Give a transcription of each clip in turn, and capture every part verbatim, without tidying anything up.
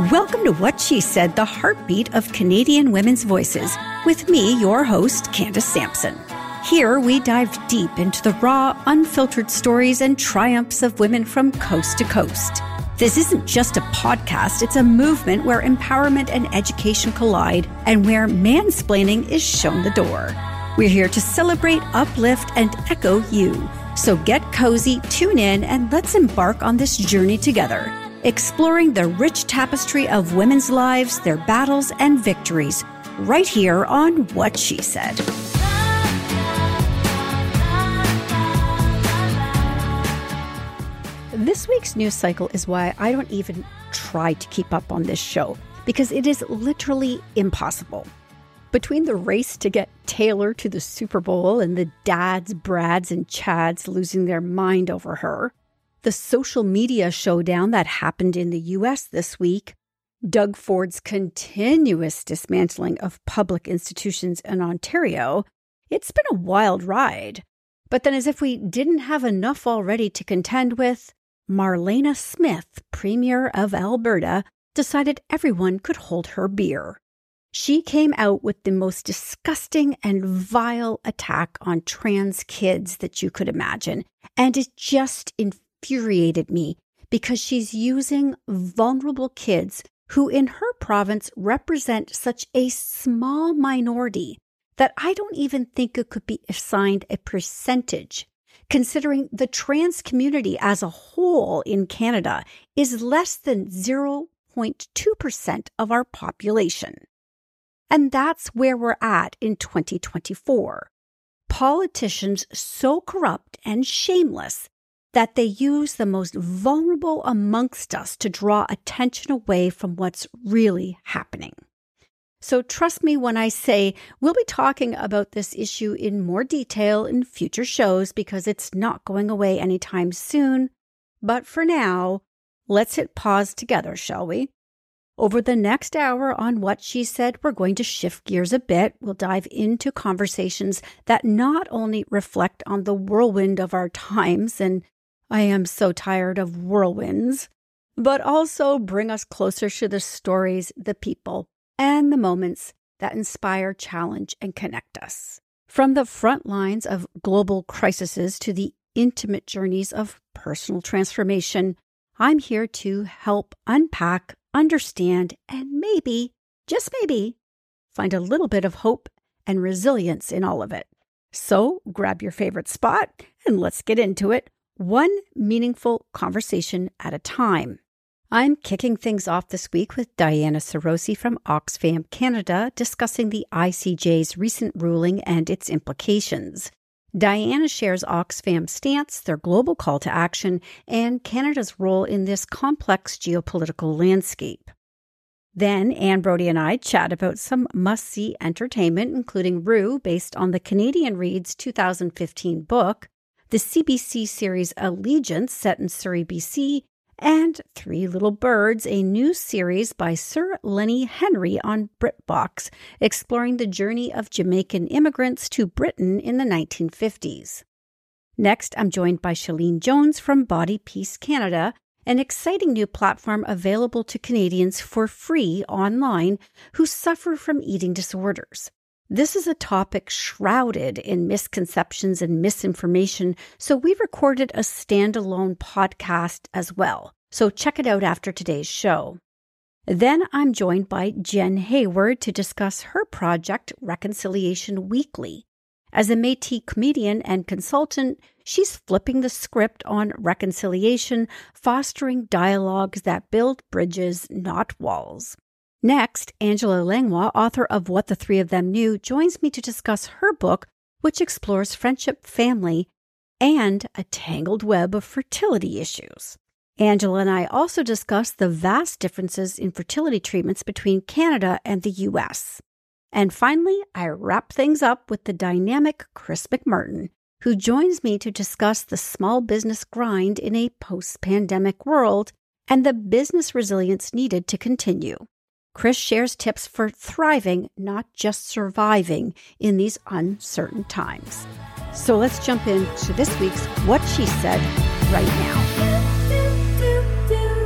Welcome to What She Said, the heartbeat of Canadian women's voices, with me, your host, Candace Sampson. Here, we dive deep into the raw, unfiltered stories and triumphs of women from coast to coast. This isn't just a podcast, it's a movement where empowerment and education collide and where mansplaining is shown the door. We're here to celebrate, uplift, and echo you. So get cozy, tune in, and let's embark on this journey together, exploring the rich tapestry of women's lives, their battles and victories, right here on What She Said. This week's news cycle is why I don't even try to keep up on this show, because it is literally impossible. Between the race to get Taylor to the Super Bowl and the dads, Brads, and Chads losing their mind over her, the social media showdown that happened in the U S this week, Doug Ford's continuous dismantling of public institutions in Ontario, it's been a wild ride. But then, as if we didn't have enough already to contend with, Marlena Smith, Premier of Alberta, decided everyone could hold her beer. She came out with the most disgusting and vile attack on trans kids that you could imagine, and it just infuriated me because she's using vulnerable kids who in her province represent such a small minority that I don't even think it could be assigned a percentage, considering the trans community as a whole in Canada is less than zero point two percent of our population. And that's where we're at in twenty twenty-four. Politicians so corrupt and shameless that they use the most vulnerable amongst us to draw attention away from what's really happening. So trust me when I say we'll be talking about this issue in more detail in future shows because it's not going away anytime soon. But for now, let's hit pause together, shall we? Over the next hour on What She Said, we're going to shift gears a bit. We'll dive into conversations that not only reflect on the whirlwind of our times, and I am so tired of whirlwinds, but also bring us closer to the stories, the people, and the moments that inspire, challenge, and connect us. From the front lines of global crises to the intimate journeys of personal transformation, I'm here to help unpack, understand, and maybe, just maybe, find a little bit of hope and resilience in all of it. So grab your favorite spot and let's get into it, one meaningful conversation at a time. I'm kicking things off this week with Diana Sarosi from Oxfam Canada discussing the I C J's recent ruling and its implications. Diana shares Oxfam's stance, their global call to action, and Canada's role in this complex geopolitical landscape. Then Anne Brodie and I chat about some must-see entertainment, including Rue, based on the Canadian Reads two thousand fifteen book, the C B C series Allegiance, set in Surrey, B C, and Three Little Birds, a new series by Sir Lenny Henry on BritBox, exploring the journey of Jamaican immigrants to Britain in the nineteen fifties. Next, I'm joined by Shalene Jones from Body Peace Canada, an exciting new platform available to Canadians for free online who suffer from eating disorders. This is a topic shrouded in misconceptions and misinformation, so we recorded a standalone podcast as well. So check it out after today's show. Then I'm joined by Jen Hayward to discuss her project, Reconciliation Weekly. As a Métis comedian and consultant, she's flipping the script on reconciliation, fostering dialogues that build bridges, not walls. Next, Angela Langlois, author of What the Three of Them Knew, joins me to discuss her book, which explores friendship, family, and a tangled web of fertility issues. Angela and I also discuss the vast differences in fertility treatments between Canada and the U S. And finally, I wrap things up with the dynamic Chris McMartin, who joins me to discuss the small business grind in a post-pandemic world and the business resilience needed to continue. Chris shares tips for thriving, not just surviving, in these uncertain times. So let's jump into this week's What She Said right now.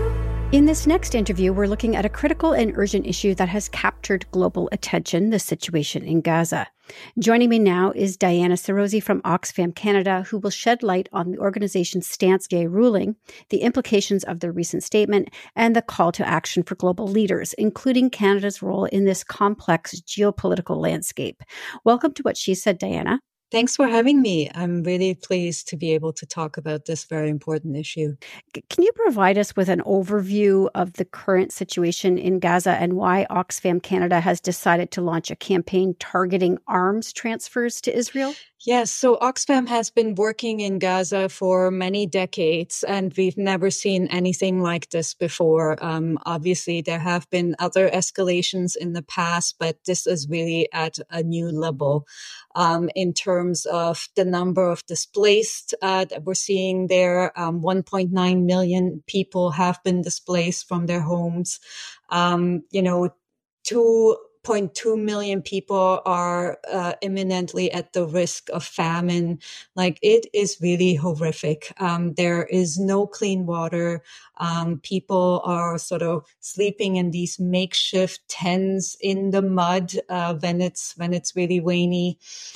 In this next interview, we're looking at a critical and urgent issue that has captured global attention, the situation in Gaza. Joining me now is Diana Sarosi from Oxfam Canada, who will shed light on the organization's stance on ruling, the implications of the recent statement, and the call to action for global leaders, including Canada's role in this complex geopolitical landscape. Welcome to What She Said, Diana. Thanks for having me. I'm really pleased to be able to talk about this very important issue. Can you provide us with an overview of the current situation in Gaza and why Oxfam Canada has decided to launch a campaign targeting arms transfers to Israel? Yes, so Oxfam has been working in Gaza for many decades, and we've never seen anything like this before. Um, obviously, there have been other escalations in the past, but this is really at a new level um, in terms of the number of displaced uh, that we're seeing there. Um, one point nine million people have been displaced from their homes. Um, you know, two. zero point two million people are uh, imminently at the risk of famine. Like, it is really horrific. Um, there is no clean water. Um, people are sort of sleeping in these makeshift tents in the mud uh, when it's when it's really rainy.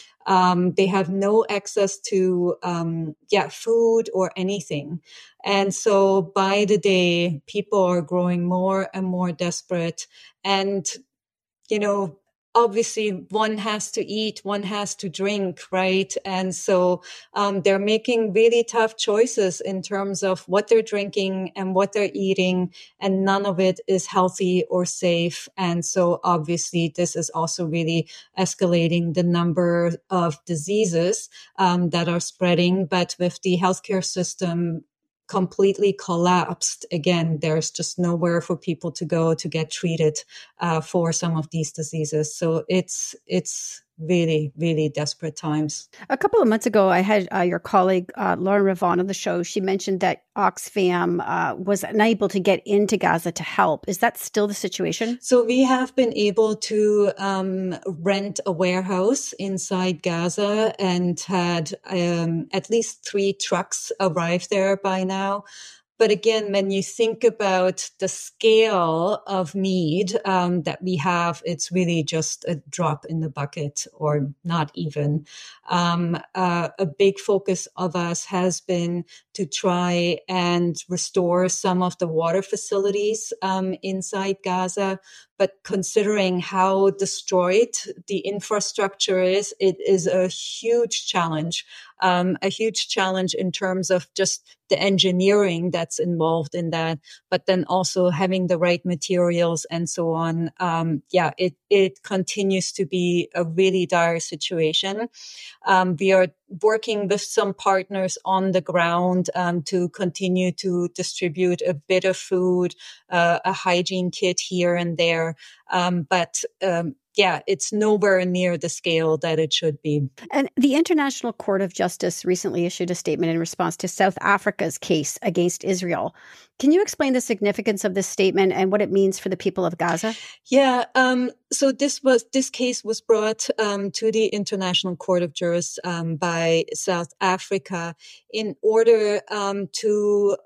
Um, they have no access to, um, yeah, food or anything. And so by the day, people are growing more and more desperate. And you know, obviously one has to eat, one has to drink, right? And so um, they're making really tough choices in terms of what they're drinking and what they're eating, and none of it is healthy or safe. And so obviously this is also really escalating the number of diseases um, that are spreading. But with the healthcare system completely collapsed, again, there's just nowhere for people to go to get treated uh, for some of these diseases. So it's it's really, really desperate times. A couple of months ago, I had uh, your colleague, uh, Lauren Ravon, on the show. She mentioned that Oxfam uh, was unable to get into Gaza to help. Is that still the situation? So we have been able to um, rent a warehouse inside Gaza and had um, at least three trucks arrive there by now. But again, when you think about the scale of need um, that we have, it's really just a drop in the bucket, or not even. Um, uh, a big focus of us has been to try and restore some of the water facilities um, inside Gaza. But considering how destroyed the infrastructure is, it is a huge challenge. Um, a huge challenge in terms of just the engineering that's involved in that, but then also having the right materials and so on. Um, yeah, it, it continues to be a really dire situation. Um, we are working with some partners on the ground um, to continue to distribute a bit of food, uh, a hygiene kit here and there. Um, but um, yeah, it's nowhere near the scale that it should be. And the International Court of Justice recently issued a statement in response to South Africa's case against Israel. Can you explain the significance of this statement and what it means for the people of Gaza? Yeah, um, so this was this case was brought um, to the International Court of Justice um, by South Africa in order um, to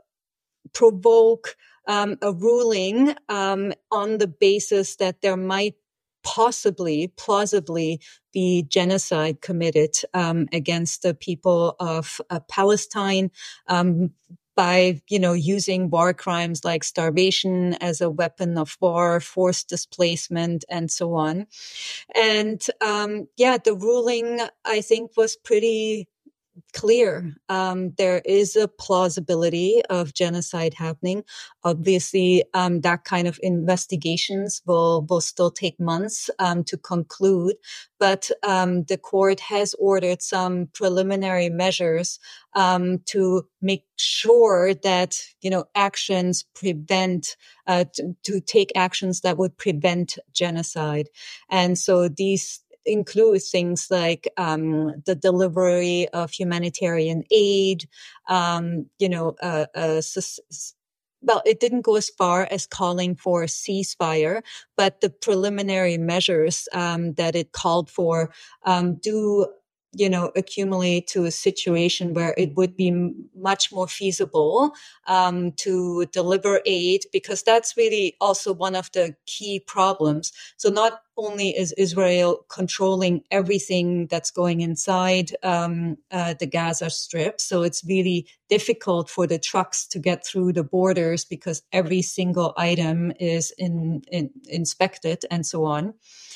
provoke um, a ruling um, on the basis that there might possibly, plausibly be genocide committed um, against the people of uh, Palestine um, by, you know, using war crimes like starvation as a weapon of war, forced displacement, and so on. And um, yeah, the ruling, I think, was pretty clear. Um, there is a plausibility of genocide happening. Obviously, um, that kind of investigations will, will still take months um, to conclude. But um, the court has ordered some preliminary measures um, to make sure that, you know, actions prevent, uh, to, to take actions that would prevent genocide. And so these include things like um, the delivery of humanitarian aid, um, you know, uh, uh, well, it didn't go as far as calling for a ceasefire, but the preliminary measures um, that it called for um, do you know, accumulate to a situation where it would be m- much more feasible um, to deliver aid, because that's really also one of the key problems. So not only is Israel controlling everything that's going inside um, uh, the Gaza Strip, so it's really difficult for the trucks to get through the borders because every single item is in, in, inspected and so on.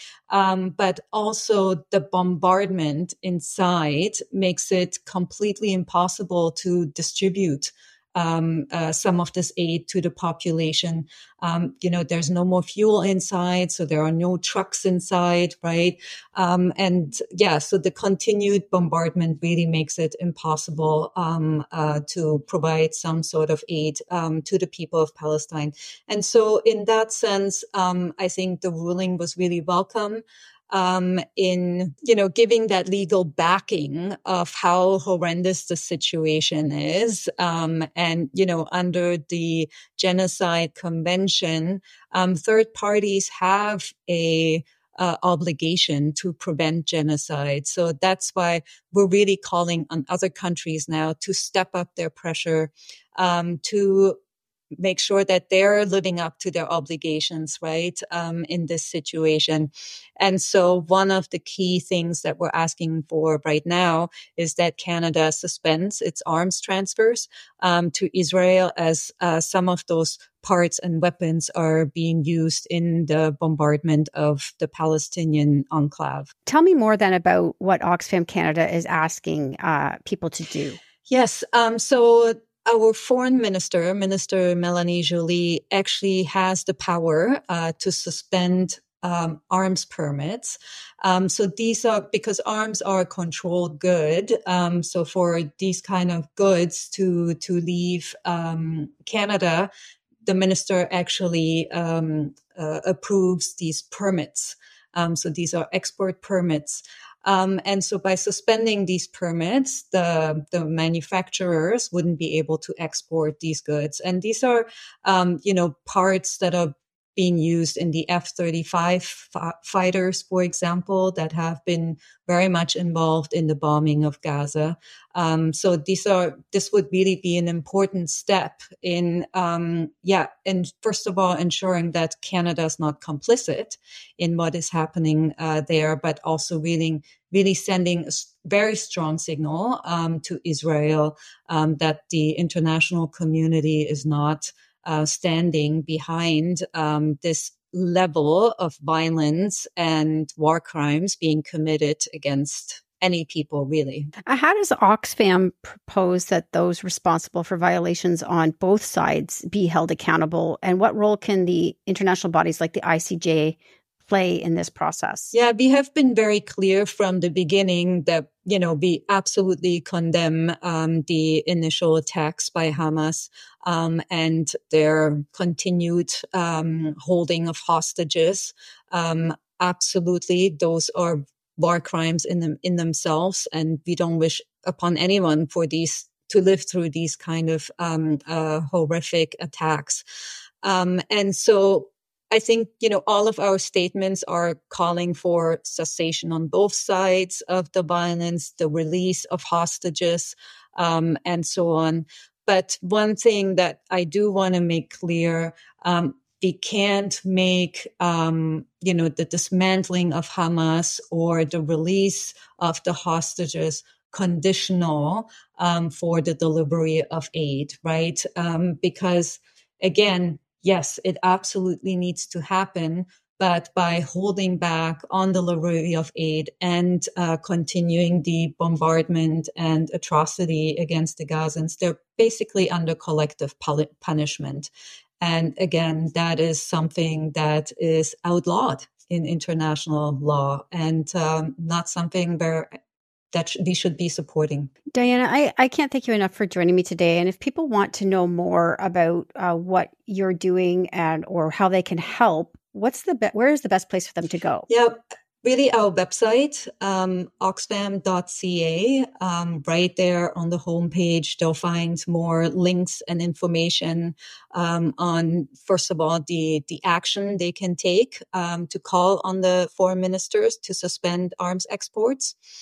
Um, but also the bombardment inside makes it completely impossible to distribute um, uh, some of this aid to the population. Um, you know, there's no more fuel inside, so there are no trucks inside, right? Um, and yeah, so the continued bombardment really makes it impossible um, uh, to provide some sort of aid um, to the people of Palestine. And so in that sense, um, I think the ruling was really welcome. Um, in, you know, giving that legal backing of how horrendous the situation is. Um, and, you know, under the Genocide Convention, um, third parties have a uh, obligation to prevent genocide. So that's why we're really calling on other countries now to step up their pressure, um, to make sure that they're living up to their obligations, right, um, in this situation. And so one of the key things that we're asking for right now is that Canada suspends its arms transfers um, to Israel, as uh, some of those parts and weapons are being used in the bombardment of the Palestinian enclave. Tell me more then about what Oxfam Canada is asking uh, people to do. Yes. Um, so our foreign minister, Minister Melanie Joly, actually has the power uh, to suspend um, arms permits. Um, so these are, because arms are a controlled good. Um, so for these kind of goods to to leave um, Canada, the minister actually um, uh, approves these permits. Um, so these are export permits. Um, and so by suspending these permits, the, the manufacturers wouldn't be able to export these goods. And these are, um, you know, parts that are being used in the F thirty-five f- fighters, for example, that have been very much involved in the bombing of Gaza. Um, so these are, this would really be an important step in, um, yeah, and first of all, ensuring that Canada is not complicit in what is happening uh, there, but also really, really sending a very strong signal um, to Israel um, that the international community is not uh, standing behind um, this level of violence and war crimes being committed against any people, really. Uh, How does Oxfam propose that those responsible for violations on both sides be held accountable? And what role can the international bodies like the I C J play in this process? Yeah, we have been very clear from the beginning that, you know, we absolutely condemn um, the initial attacks by Hamas um, and their continued um, holding of hostages. Um, absolutely, those are war crimes in them, in themselves, and we don't wish upon anyone for these to live through these kind of um, uh, horrific attacks. Um, and so I think, you know, all of our statements are calling for cessation on both sides of the violence, the release of hostages, um, and so on. But one thing that I do want to make clear, um, we can't make, um, you know, the dismantling of Hamas or the release of the hostages conditional um, for the delivery of aid, right? Um, because again, yes, it absolutely needs to happen, but by holding back on delivery of aid and uh, continuing the bombardment and atrocity against the Gazans, they're basically under collective punishment. And again, that is something that is outlawed in international law and um, not something where that sh- we should be supporting. Diana, I, I can't thank you enough for joining me today. And if people want to know more about uh, what you're doing and or how they can help, what's the be- where is the best place for them to go? Yeah, really our website, um, oxfam dot c a. Um, right there on the homepage, they'll find more links and information um, on, first of all, the, the action they can take um, to call on the foreign ministers to suspend arms exports.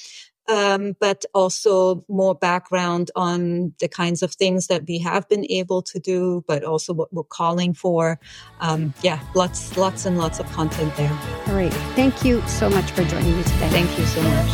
um, but also more background on the kinds of things that we have been able to do, but also what we're calling for. Um, yeah, lots, lots and lots of content there. All right. Thank you so much for joining me today. Thank you so much.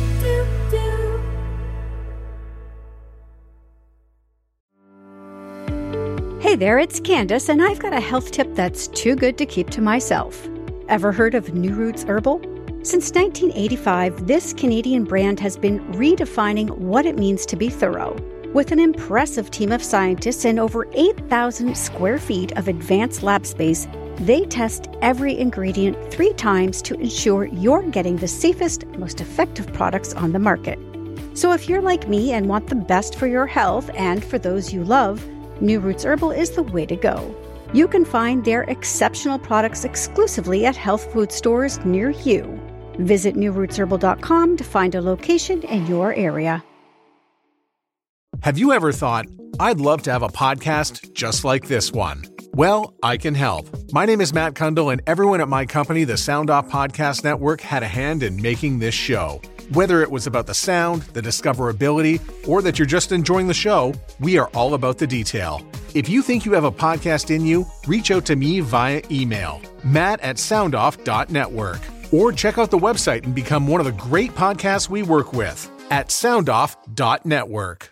Hey there, it's Candace, and I've got a health tip that's too good to keep to myself. Ever heard of New Roots Herbal? Since nineteen eighty-five, this Canadian brand has been redefining what it means to be thorough. With an impressive team of scientists and over eight thousand square feet of advanced lab space, they test every ingredient three times to ensure you're getting the safest, most effective products on the market. So if you're like me and want the best for your health and for those you love, New Roots Herbal is the way to go. You can find their exceptional products exclusively at health food stores near you. Visit new roots herbal dot com to find a location in your area. Have you ever thought, I'd love to have a podcast just like this one? Well, I can help. My name is Matt Kundle, and everyone at my company, the Sound Off Podcast Network, had a hand in making this show. Whether it was about the sound, the discoverability, or that you're just enjoying the show, we are all about the detail. If you think you have a podcast in you, reach out to me via email, matt at soundoff dot network, or check out the website and become one of the great podcasts we work with at soundoff dot network.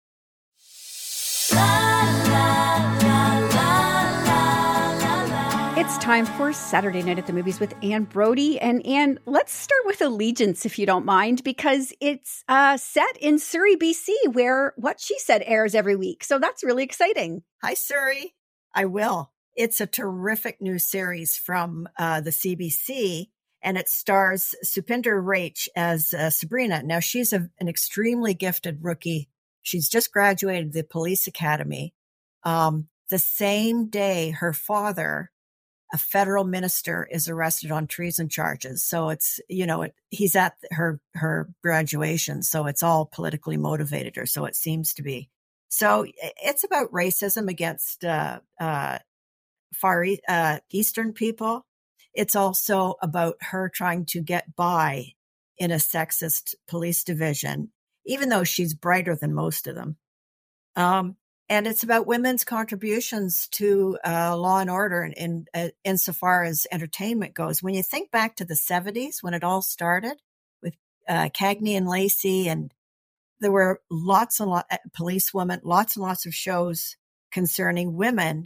It's time for Saturday Night at the Movies with Anne Brodie. And Anne, let's start with Allegiance, if you don't mind, because it's uh, set in Surrey, B C, where What She Said airs every week. So that's really exciting. Hi, Surrey. I will. It's a terrific new series from uh, the C B C, and it stars Supinder Rach as uh, Sabrina. Now, she's a, an extremely gifted rookie. She's just graduated the police academy. Um, the same day her father, a federal minister, is arrested on treason charges. So it's, you know, it, he's at her, her graduation. So it's all politically motivated, or so it seems to be. So it's about racism against, uh, uh, far e- uh, Eastern people. It's also about her trying to get by in a sexist police division, even though she's brighter than most of them. Um, And it's about women's contributions to uh, law and order in, in uh, insofar as entertainment goes. When you think back to the seventies, when it all started with uh, Cagney and Lacey, and there were lots and lots, policewomen, lots and lots of shows concerning women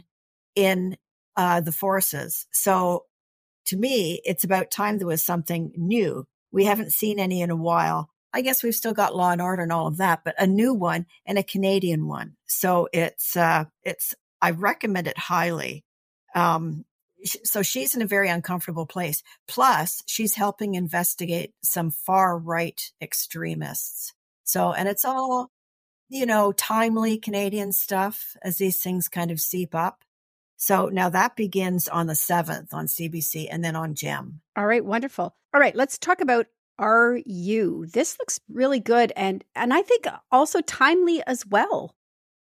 in uh, the forces. So to me, it's about time there was something new. We haven't seen any in a while. I guess we've still got Law and Order and all of that, but a new one and a Canadian one. So it's, uh, it's, I recommend it highly. Um, sh- so she's in a very uncomfortable place. Plus, she's helping investigate some far right extremists. So, and it's all, you know, timely Canadian stuff as these things kind of seep up. So now that begins on the seventh on C B C and then on Gem. All right, wonderful. All right, let's talk about Are You. This looks really good, and and I think also timely as well.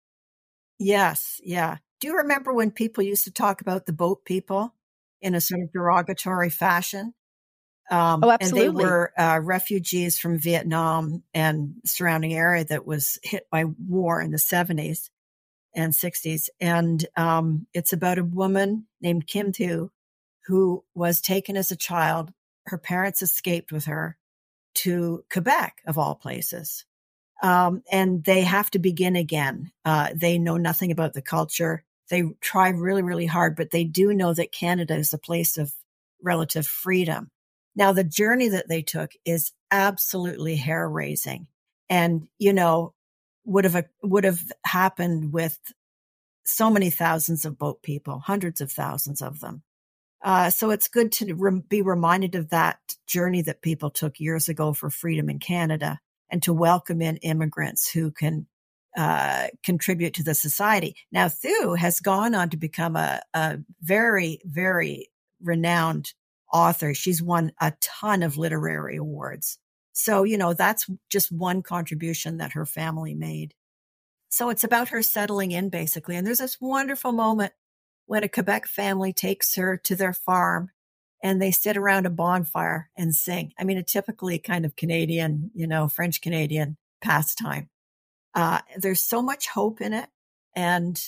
Yes, yeah. Do you remember when people used to talk about the boat people in a sort of derogatory fashion? Um, Oh, and they absolutely. were uh, refugees from Vietnam and surrounding area that was hit by war in the seventies and sixties. And um, it's about a woman named Kim Thu who was taken as a child. Her parents escaped with her to Quebec, of all places. Um, and they have to begin again. Uh, they know nothing about the culture. They try really, really hard, but they do know that Canada is a place of relative freedom. Now, the journey that they took is absolutely hair-raising, and, you know, would have, would have happened with so many thousands of boat people, hundreds of thousands of them. Uh, so it's good to re- be reminded of that journey that people took years ago for freedom in Canada, and to welcome in immigrants who can uh, contribute to the society. Now, Thu has gone on to become a, a very, very renowned author. She's won a ton of literary awards. So, you know, that's just one contribution that her family made. So it's about her settling in, basically. And there's this wonderful moment when a Quebec family takes her to their farm and they sit around a bonfire and sing. I mean, a typically kind of Canadian, you know, French Canadian pastime. Uh, there's so much hope in it and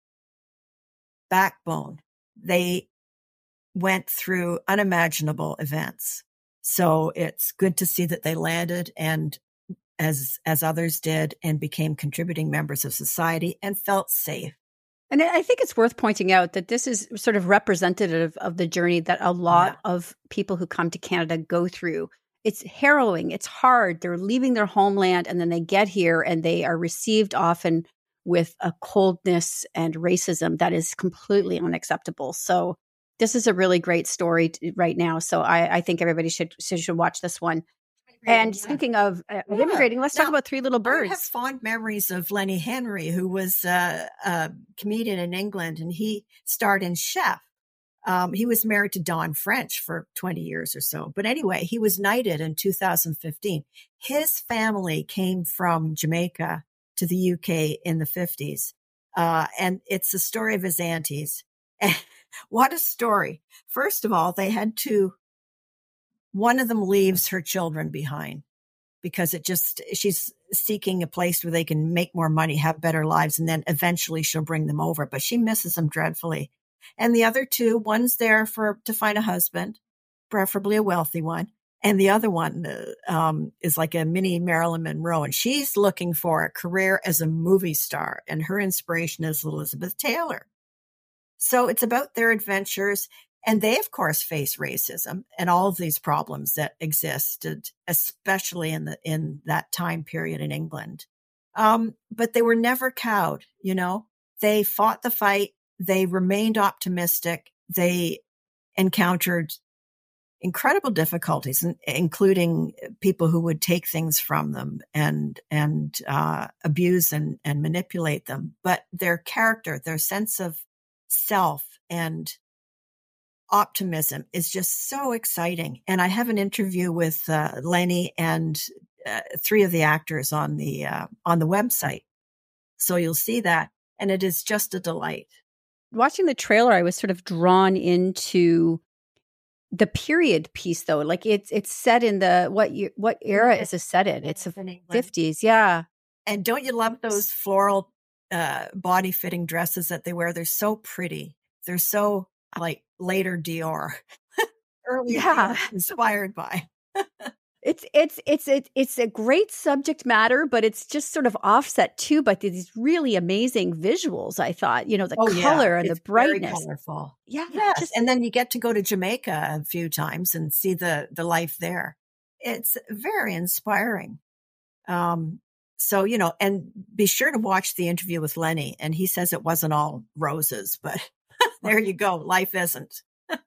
backbone. They went through unimaginable events. So it's good to see that they landed and as, as others did and became contributing members of society and felt safe. And I think it's worth pointing out that this is sort of representative of the journey that a lot Yeah. of people who come to Canada go through. It's harrowing. It's hard. They're leaving their homeland and then they get here and they are received often with a coldness and racism that is completely unacceptable. So this is a really great story t- right now. So I, I think everybody should, should should watch this one. And Yeah. speaking of uh, Yeah. immigrating, let's talk Now, about Three Little I have Birds. fond memories of Lenny Henry, who was uh, a comedian in England, and he starred in Chef. Um, he was married to Dawn French for twenty years or so. But anyway, he was knighted in two thousand fifteen. His family came from Jamaica to the U K in the fifties. Uh, and it's the story of his aunties. And what a story. First of all, they had to, one of them leaves her children behind because it just, she's seeking a place where they can make more money, have better lives, and then eventually she'll bring them over. But she misses them dreadfully. And the other two, one's there for to find a husband, preferably a wealthy one. And the other one uh, um, is like a mini Marilyn Monroe. And she's looking for a career as a movie star. And her inspiration is Elizabeth Taylor. So it's about their adventures. And they, of course, face racism and all of these problems that existed, especially in the in that time period in England. Um, but they were never cowed, you know. They fought the fight. They remained optimistic. They encountered incredible difficulties, including people who would take things from them and and uh, abuse and, and manipulate them. But their character, their sense of self and optimism is just so exciting. And I have an interview with uh, Lenny and uh, three of the actors on the uh, on the website, so you'll see that, and it is just a delight. Watching the trailer, I was sort of drawn into the period piece, though. Like it's it's set in the what year, what era is it set in? It's the fifties, yeah. And don't you love those floral uh, body fitting dresses that they wear? They're so pretty. They're so like later Dior, early Yeah. Dior, inspired by. It's it's it's it's it's a great subject matter, but it's just sort of offset too by these really amazing visuals. I thought, you know, the Oh, color yeah. and It's the brightness. very colorful. Yeah, Yes. just- And then you get to go to Jamaica a few times and see the, the life there. It's very inspiring. Um, so, you know, and be sure to watch the interview with Lenny. And he says it wasn't all roses, but there you go. Life isn't.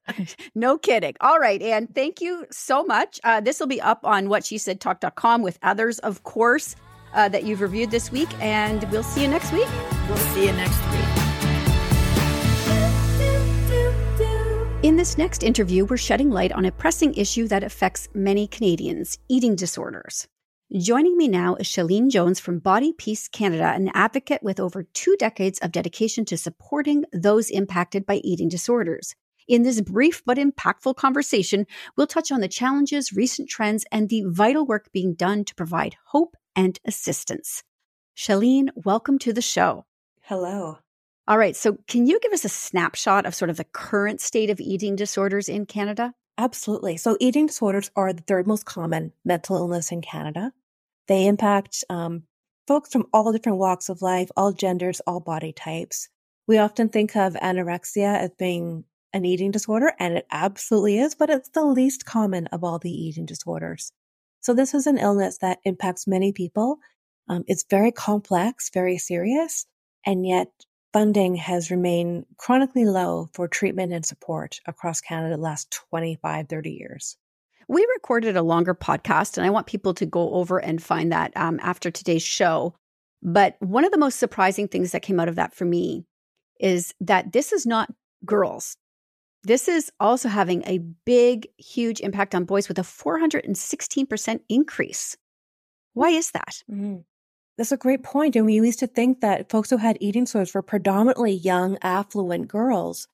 No kidding. All right, Anne, thank you so much. Uh, this will be up on what she said talk dot com with others, of course, uh, that you've reviewed this week. And we'll see you next week. We'll see you next week. In this next interview, we're shedding light on a pressing issue that affects many Canadians, eating disorders. Joining me now is Shalene Jones from Body Peace Canada, an advocate with over two decades of dedication to supporting those impacted by eating disorders. In this brief but impactful conversation, we'll touch on the challenges, recent trends, and the vital work being done to provide hope and assistance. Shalene, welcome to the show. Hello. All right, so can you give us a snapshot of sort of the current state of eating disorders in Canada? Absolutely. So eating disorders are the third most common mental illness in Canada. They impact um, folks from all different walks of life, all genders, all body types. We often think of anorexia as being an eating disorder, and it absolutely is, but it's the least common of all the eating disorders. So this is an illness that impacts many people. Um, it's very complex, very serious, and yet funding has remained chronically low for treatment and support across Canada the last twenty-five, thirty years. We recorded a longer podcast, and I want people to go over and find that um, after today's show. But one of the most surprising things that came out of that for me is that this is not girls. This is also having a big, huge impact on boys with a four hundred sixteen percent increase. Why is that? Mm-hmm. That's a great point. And we used to think that folks who had eating disorders were predominantly young, affluent girls.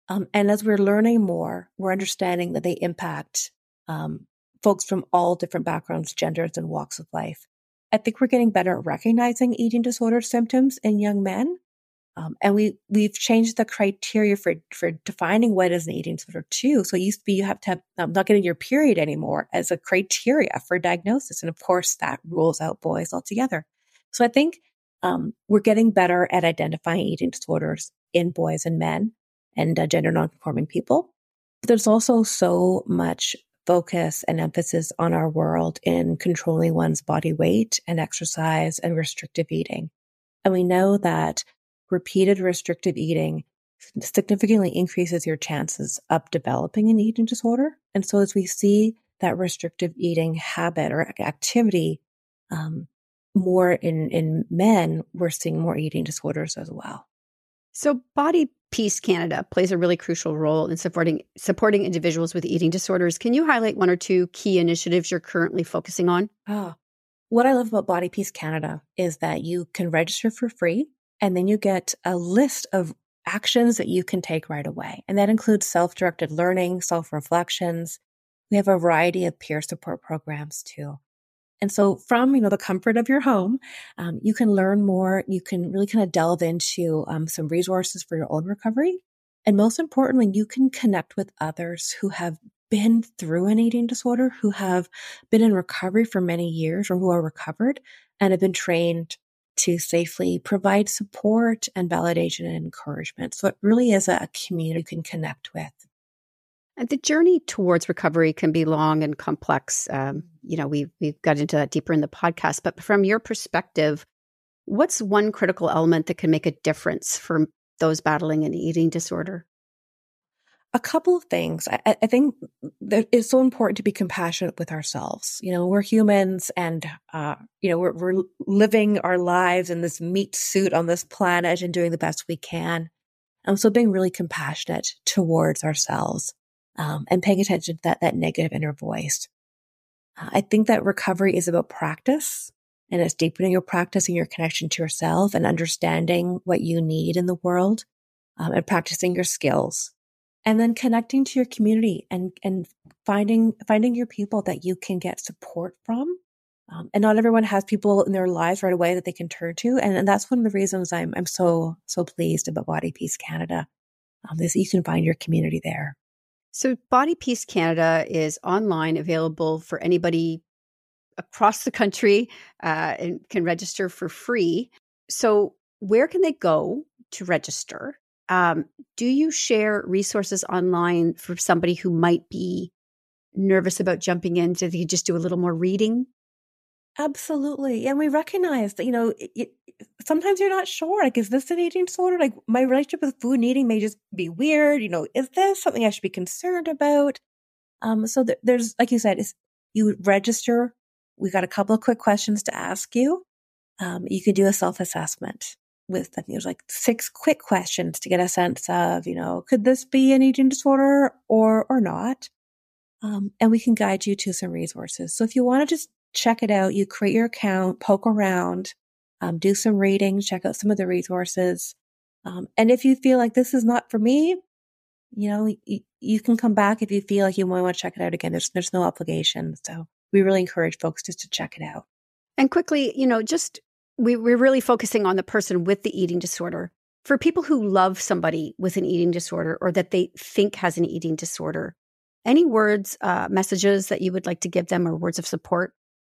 Um, and as we're learning more, we're understanding that they impact um, folks from all different backgrounds, genders, and walks of life. I think we're getting better at recognizing eating disorder symptoms in young men. Um, and we, we've changed the criteria for, for defining what is an eating disorder too. So it used to be you have to have um, not getting your period anymore as a criteria for diagnosis. And of course, that rules out boys altogether. So I think um, we're getting better at identifying eating disorders in boys and men and uh, gender nonconforming people. But there's also so much focus and emphasis on our world in controlling one's body weight and exercise and restrictive eating. And we know that repeated restrictive eating significantly increases your chances of developing an eating disorder. And so as we see that restrictive eating habit or activity um, more in, in men, we're seeing more eating disorders as well. So Body Peace Canada plays a really crucial role in supporting supporting individuals with eating disorders. Can you highlight one or two key initiatives you're currently focusing on? Oh, what I love about Body Peace Canada is that you can register for free, and then you get a list of actions that you can take right away. And that includes self-directed learning, self-reflections. We have a variety of peer support programs too. And so from, you know, the comfort of your home, um, you can learn more. You can really kind of delve into um, some resources for your own recovery. And most importantly, you can connect with others who have been through an eating disorder, who have been in recovery for many years or who are recovered and have been trained to safely provide support and validation and encouragement. So it really is a community you can connect with. And the journey towards recovery can be long and complex. Um, you know, we've, we've got into that deeper in the podcast. But from your perspective, what's one critical element that can make a difference for those battling an eating disorder? A couple of things. I, I think that it's so important to be compassionate with ourselves. You know, we're humans and, uh, you know, we're, we're living our lives in this meat suit on this planet and doing the best we can. And so being really compassionate towards ourselves um, and paying attention to that, that negative inner voice. Uh, I think that recovery is about practice, and it's deepening your practice and your connection to yourself and understanding what you need in the world um, and practicing your skills. And then connecting to your community and, and finding, finding your people that you can get support from. Um, and not everyone has people in their lives right away that they can turn to. And, and that's one of the reasons I'm, I'm so, so pleased about Body Peace Canada. Um, is you can find your community there. So Body Peace Canada is online, available for anybody across the country uh, and can register for free. So where can they go to register? Um, do you share resources online for somebody who might be nervous about jumping in? Do they just do a little more reading? Absolutely. And we recognize that, you know, it, it, sometimes you're not sure, like, is this an eating disorder? Like, my relationship with food and eating may just be weird. You know, is this something I should be concerned about? Um, so th- there's, like you said, is you register. We got a couple of quick questions to ask you. Um, you could do a self-assessment with, I think there's like six quick questions to get a sense of, you know, could this be an eating disorder or, or not? Um, and we can guide you to some resources. So if you want to just check it out, you create your account, poke around, um, do some reading, check out some of the resources. Um, and if you feel like this is not for me, you know, you, you can come back if you feel like you might want to check it out again. There's, there's no obligation. So we really encourage folks just to check it out. And quickly, you know, just we, we're really focusing on the person with the eating disorder. For people who love somebody with an eating disorder or that they think has an eating disorder, any words, uh, messages that you would like to give them or words of support?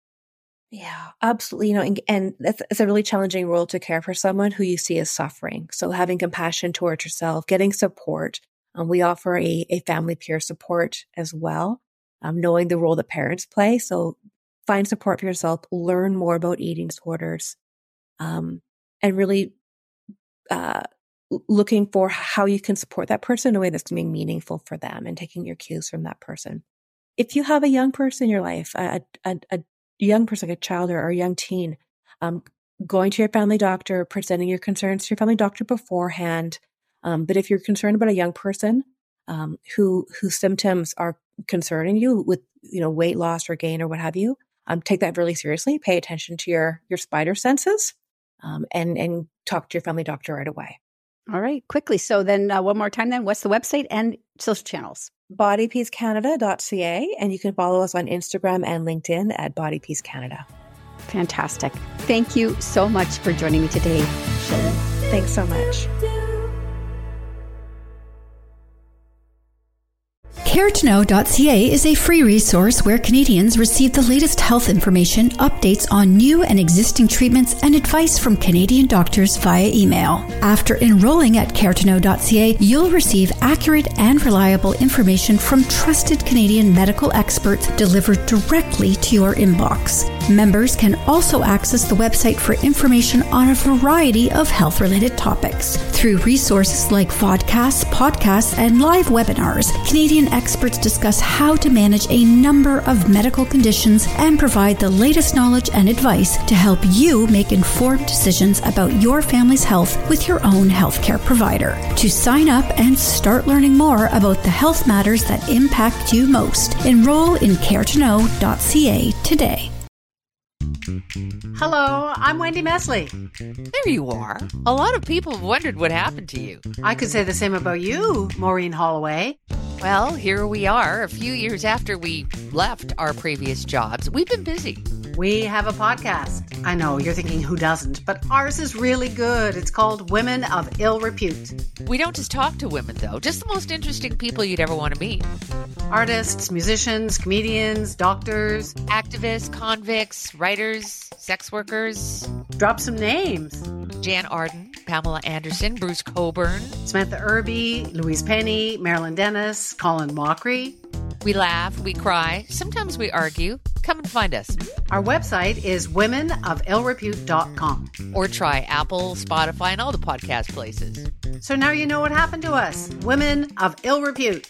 Yeah, absolutely. You know, and, and it's, it's a really challenging role to care for someone who you see as suffering. So having compassion towards yourself, getting support. Um, we offer a, a family peer support as well, um, knowing the role that parents play. So find support for yourself, learn more about eating disorders, um, and really uh, looking for how you can support that person in a way that's going to be meaningful for them and taking your cues from that person. If you have a young person in your life, a, a, a young person, like a child or a young teen, um, going to your family doctor, presenting your concerns to your family doctor beforehand. Um, but if you're concerned about a young person um, who whose symptoms are concerning you with, you know, weight loss or gain or what have you, um, take that really seriously. Pay attention to your your spider senses, um, and and talk to your family doctor right away. All right, quickly. So then uh, one more time then, what's the website and social channels? body peace canada dot c a, and you can follow us on Instagram and LinkedIn at Body Peace Canada. Fantastic. Thank you so much for joining me today, Shilin. Thanks so much. care to know dot c a is a free resource where Canadians receive the latest health information, updates on new and existing treatments, and advice from Canadian doctors via email. After enrolling at care to know dot c a, you'll receive accurate and reliable information from trusted Canadian medical experts delivered directly to your inbox. Members can also access the website for information on a variety of health-related topics. Through resources like vodcasts, podcasts, and live webinars, Canadian experts discuss how to manage a number of medical conditions and provide the latest knowledge and advice to help you make informed decisions about your family's health with your own healthcare provider. To sign up and start learning more about the health matters that impact you most, enroll in care to know dot c a today. Hello, I'm Wendy Mesley. There you are. A lot of people have wondered what happened to you. I could say the same about you, Maureen Holloway. Well, here we are, a few years after we left our previous jobs. We've been busy. We have a podcast. I know, you're thinking who doesn't, but ours is really good. It's called Women of Ill Repute. We don't just talk to women, though, just the most interesting people you'd ever want to meet. Artists, musicians, comedians, doctors, activists, convicts, writers, sex workers. Drop some names. Jan Arden, Pamela Anderson, Bruce Coburn, Samantha Irby, Louise Penny, Marilyn Dennis, Colin Mockery. We laugh, we cry, sometimes we argue. Come and find us. Our website is women of ill repute dot com. Or try Apple, Spotify, and all the podcast places. So now you know what happened to us. Women of Ill Repute.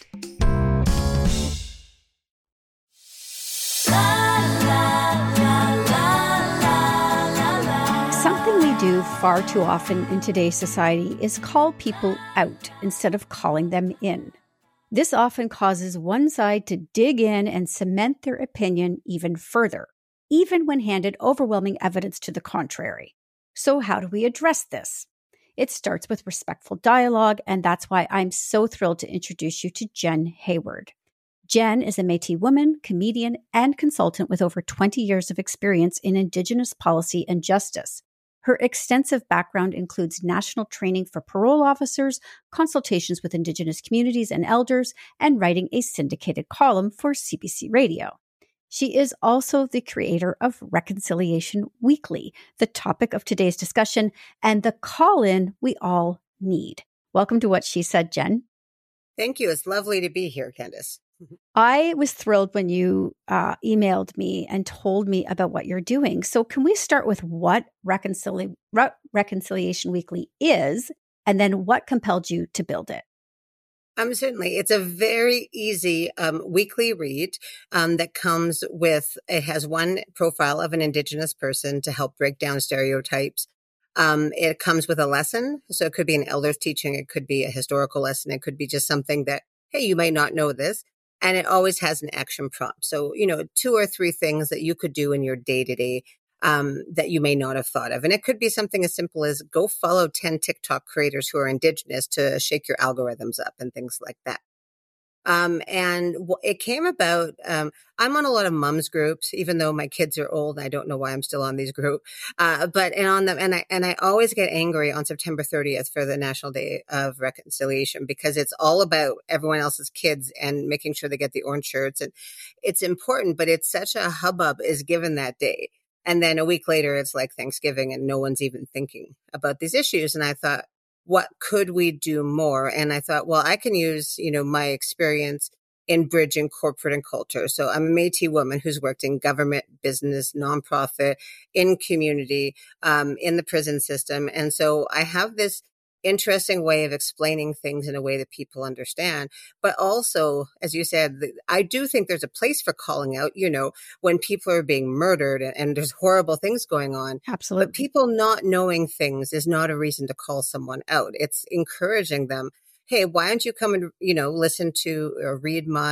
Something we do far too often in today's society is call people out instead of calling them in. This often causes one side to dig in and cement their opinion even further, even when handed overwhelming evidence to the contrary. So how do we address this? It starts with respectful dialogue, and that's why I'm so thrilled to introduce you to Jen Hayward. Jen is a Métis woman, comedian, and consultant with over twenty years of experience in Indigenous policy and justice. Her extensive background includes national training for parole officers, consultations with Indigenous communities and elders, and writing a syndicated column for C B C Radio. She is also the creator of Reconciliation Weekly, the topic of today's discussion, and the call-in we all need. Welcome to What She Said, Jen. Thank you. It's lovely to be here, Candace. I was thrilled when you uh, emailed me and told me about what you're doing. So can we start with what Reconcili- Re- Reconciliation Weekly is, and then what compelled you to build it? Um, certainly. It's a very easy um, weekly read um, that comes with, it has one profile of an Indigenous person to help break down stereotypes. Um, it comes with a lesson. So it could be an elder's teaching. It could be a historical lesson. It could be just something that, hey, you might not know this. And it always has an action prompt. So, you know, two or three things that you could do in your day to day um that you may not have thought of. And it could be something as simple as go follow ten TikTok creators who are Indigenous to shake your algorithms up and things like that. Um, and w- it came about, um, I'm on a lot of mums groups, even though my kids are old. I don't know why I'm still on these groups. Uh, but, and on them, and I, and I always get angry on September thirtieth for the National Day of Reconciliation, because it's all about everyone else's kids and making sure they get the orange shirts. And it's important, but it's such a hubbub is given that day. And then a week later, it's like Thanksgiving and no one's even thinking about these issues. And I thought, what could we do more? And I thought, well, I can use, you know, my experience in bridging corporate and culture. So I'm a Métis woman who's worked in government, business, nonprofit, in community, um, in the prison system. And so I have this interesting way of explaining things in a way that people understand. But also, as you said, I do think there's a place for calling out, you know, when people are being murdered and, and there's horrible things going on. Absolutely. But people not knowing things is not a reason to call someone out. It's encouraging them. Hey, why don't you come and, you know, listen to or read my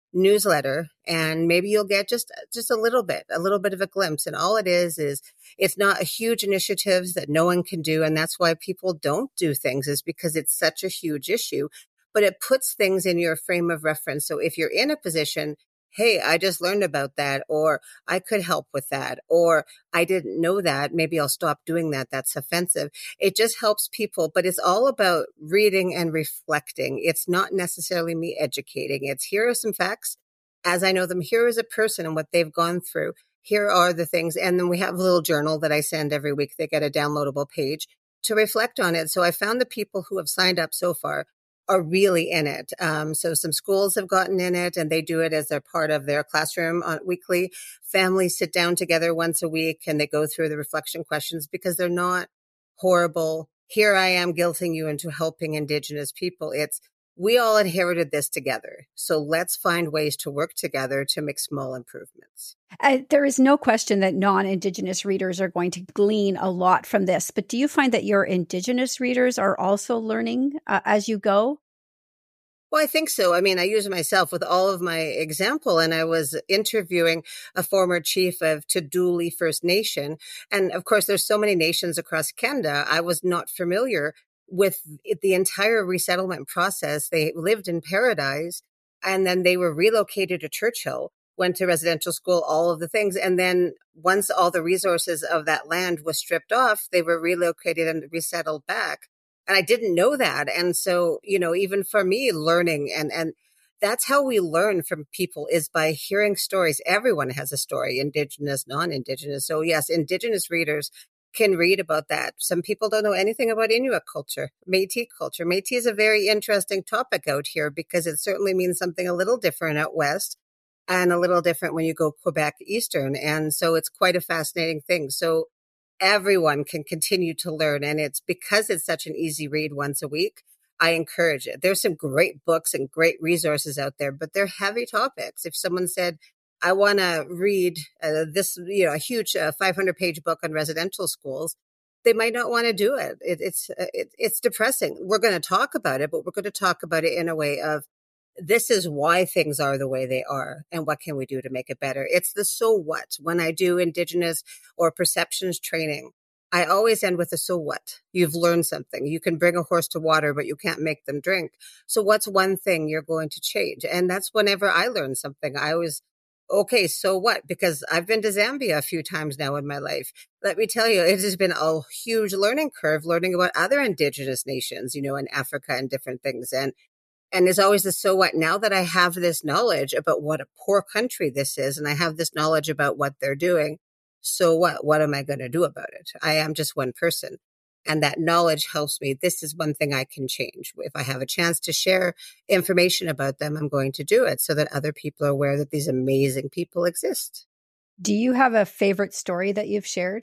newsletter, and maybe you'll get just just a little bit, a little bit of a glimpse. And all it is, is it's not a huge initiative that no one can do. And that's why people don't do things, is because it's such a huge issue, but it puts things in your frame of reference. So if you're in a position, hey, I just learned about that, or I could help with that, or I didn't know that, maybe I'll stop doing that. That's offensive. It just helps people, but it's all about reading and reflecting. It's not necessarily me educating. It's here are some facts as I know them. Here is a person and what they've gone through. Here are the things. And then we have a little journal that I send every week. They get a downloadable page to reflect on it. So I found the people who have signed up so far are really in it. Um, so some schools have gotten in it, and they do it as a part of their classroom on weekly. Families sit down together once a week and they go through the reflection questions, because they're not horrible. Here I am guilting you into helping Indigenous people. It's, we all inherited this together. So let's find ways to work together to make small improvements. Uh, there is no question that non-Indigenous readers are going to glean a lot from this. But do you find that your Indigenous readers are also learning uh, as you go? Well, I think so. I mean, I use myself with all of my example, and I was interviewing a former chief of Tuduli First Nation. And of course, there's so many nations across Canada. I was not familiar with the entire resettlement process. They lived in Paradise, and then they were relocated to Churchill, went to residential school, all of the things. And then once all the resources of that land was stripped off, they were relocated and resettled back. And I didn't know that. And so, you know, even for me, learning and, and that's how we learn from people, is by hearing stories. Everyone has a story, Indigenous, non-Indigenous. So yes, Indigenous readers can read about that. Some people don't know anything about Inuit culture, Métis culture. Métis is a very interesting topic out here, because it certainly means something a little different out west and a little different when you go Quebec Eastern. And so it's quite a fascinating thing. So everyone can continue to learn. And it's because it's such an easy read once a week, I encourage it. There's some great books and great resources out there, but they're heavy topics. If someone said, I want to read uh, this, you know, a huge uh, five hundred page book on residential schools, they might not want to do it. it it's uh, it, it's depressing. We're going to talk about it, but we're going to talk about it in a way of, this is why things are the way they are, and what can we do to make it better? It's the so what. When I do Indigenous or perceptions training, I always end with a so what. You've learned something. You can bring a horse to water, but you can't make them drink. So what's one thing you're going to change? And that's whenever I learn something, I always, okay, so what? Because I've been to Zambia a few times now in my life. Let me tell you, it has been a huge learning curve, learning about other Indigenous nations, you know, in Africa and different things. And And there's always the so what. Now that I have this knowledge about what a poor country this is, and I have this knowledge about what they're doing, so what? What am I going to do about it? I am just one person. And that knowledge helps me. This is one thing I can change. If I have a chance to share information about them, I'm going to do it so that other people are aware that these amazing people exist. Do you have a favorite story that you've shared?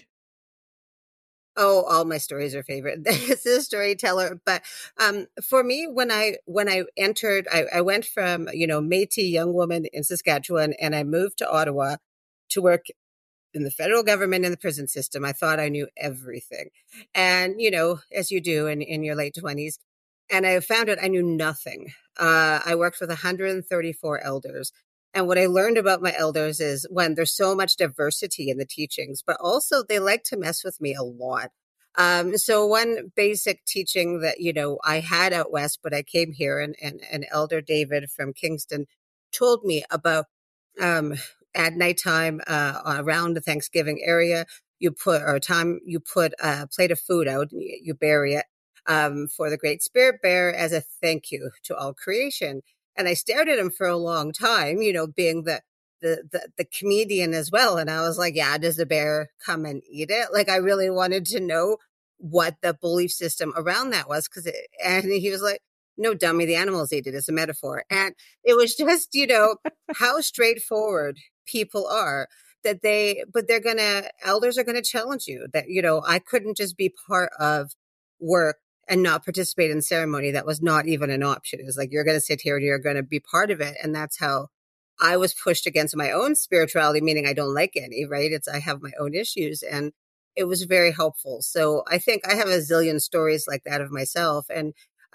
Oh, all my stories are favorite. This is a storyteller. But um, for me, when I when I entered, I, I went from, you know, Métis young woman in Saskatchewan, and I moved to Ottawa to work in the federal government and the prison system. I thought I knew everything. And, you know, as you do in, in your late twenties. And I found out I knew nothing. Uh, I worked with one hundred thirty-four elders. And what I learned about my elders is, when there's so much diversity in the teachings, but also they like to mess with me a lot. Um, so one basic teaching that, you know, I had out west, but I came here, and, and, and Elder David from Kingston told me about um, at nighttime uh, around the Thanksgiving area, you put, or time you put a plate of food out, and you, you bury it um, for the Great Spirit Bear as a thank you to all creation. And I stared at him for a long time, you know, being the, the, the, the comedian as well. And I was like, yeah, does the bear come and eat it? Like, I really wanted to know what the belief system around that was. Cause it, and he was like, no, dummy, the animals eat it. It's a metaphor. And it was just, you know, how straightforward people are, that they, but they're going to, elders are going to challenge you that, you know, I couldn't just be part of work and not participate in ceremony. That was not even an option. It was like, you're going to sit here and you're going to be part of it. And that's how I was pushed against my own spirituality, meaning I don't like any, right? It's, I have my own issues, and it was very helpful. So I think I have a zillion stories like that of myself. And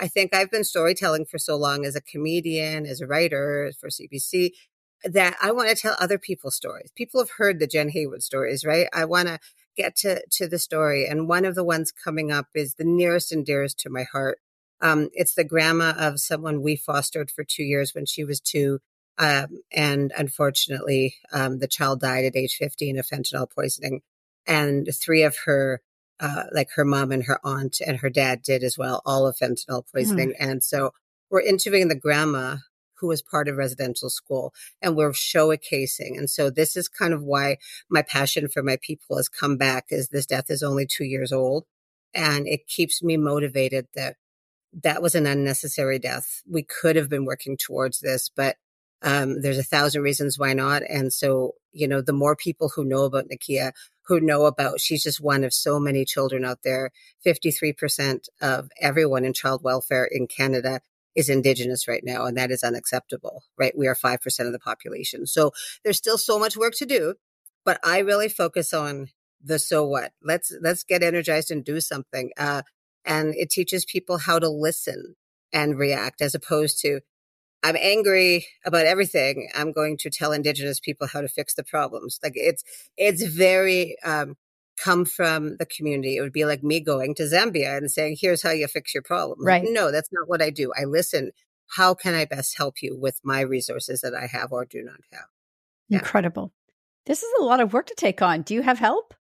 I think I've been storytelling for so long as a comedian, as a writer for C B C, that I want to tell other people's stories. People have heard the Jen Hayward stories, right? I want to get to, to the story. And one of the ones coming up is the nearest and dearest to my heart. Um, it's the grandma of someone we fostered for two years when she was two. Um, and unfortunately, um, the child died at age fifteen of fentanyl poisoning. And three of her, uh, like her mom and her aunt and her dad did as well, all of fentanyl poisoning. Mm. And so we're interviewing the grandma who was part of residential school, and we're showcasing. And so this is kind of why my passion for my people has come back, is this death is only two years old. And it keeps me motivated that that was an unnecessary death. We could have been working towards this, but um, there's a thousand reasons why not. And so, you know, the more people who know about Nakia, who know about, she's just one of so many children out there. fifty-three percent of everyone in child welfare in Canada is Indigenous right now, and that is unacceptable, right? We are five percent of the population. So there's still so much work to do, but I really focus on the so what. Let's, let's get energized and do something. Uh, and it teaches people how to listen and react, as opposed to, I'm angry about everything, I'm going to tell Indigenous people how to fix the problems. Like it's, it's very, um, come from the community. It would be like me going to Zambia and saying, here's how you fix your problem. Right. No, that's not what I do. I listen. How can I best help you with my resources that I have or do not have? Yeah. Incredible. This is a lot of work to take on. Do you have help?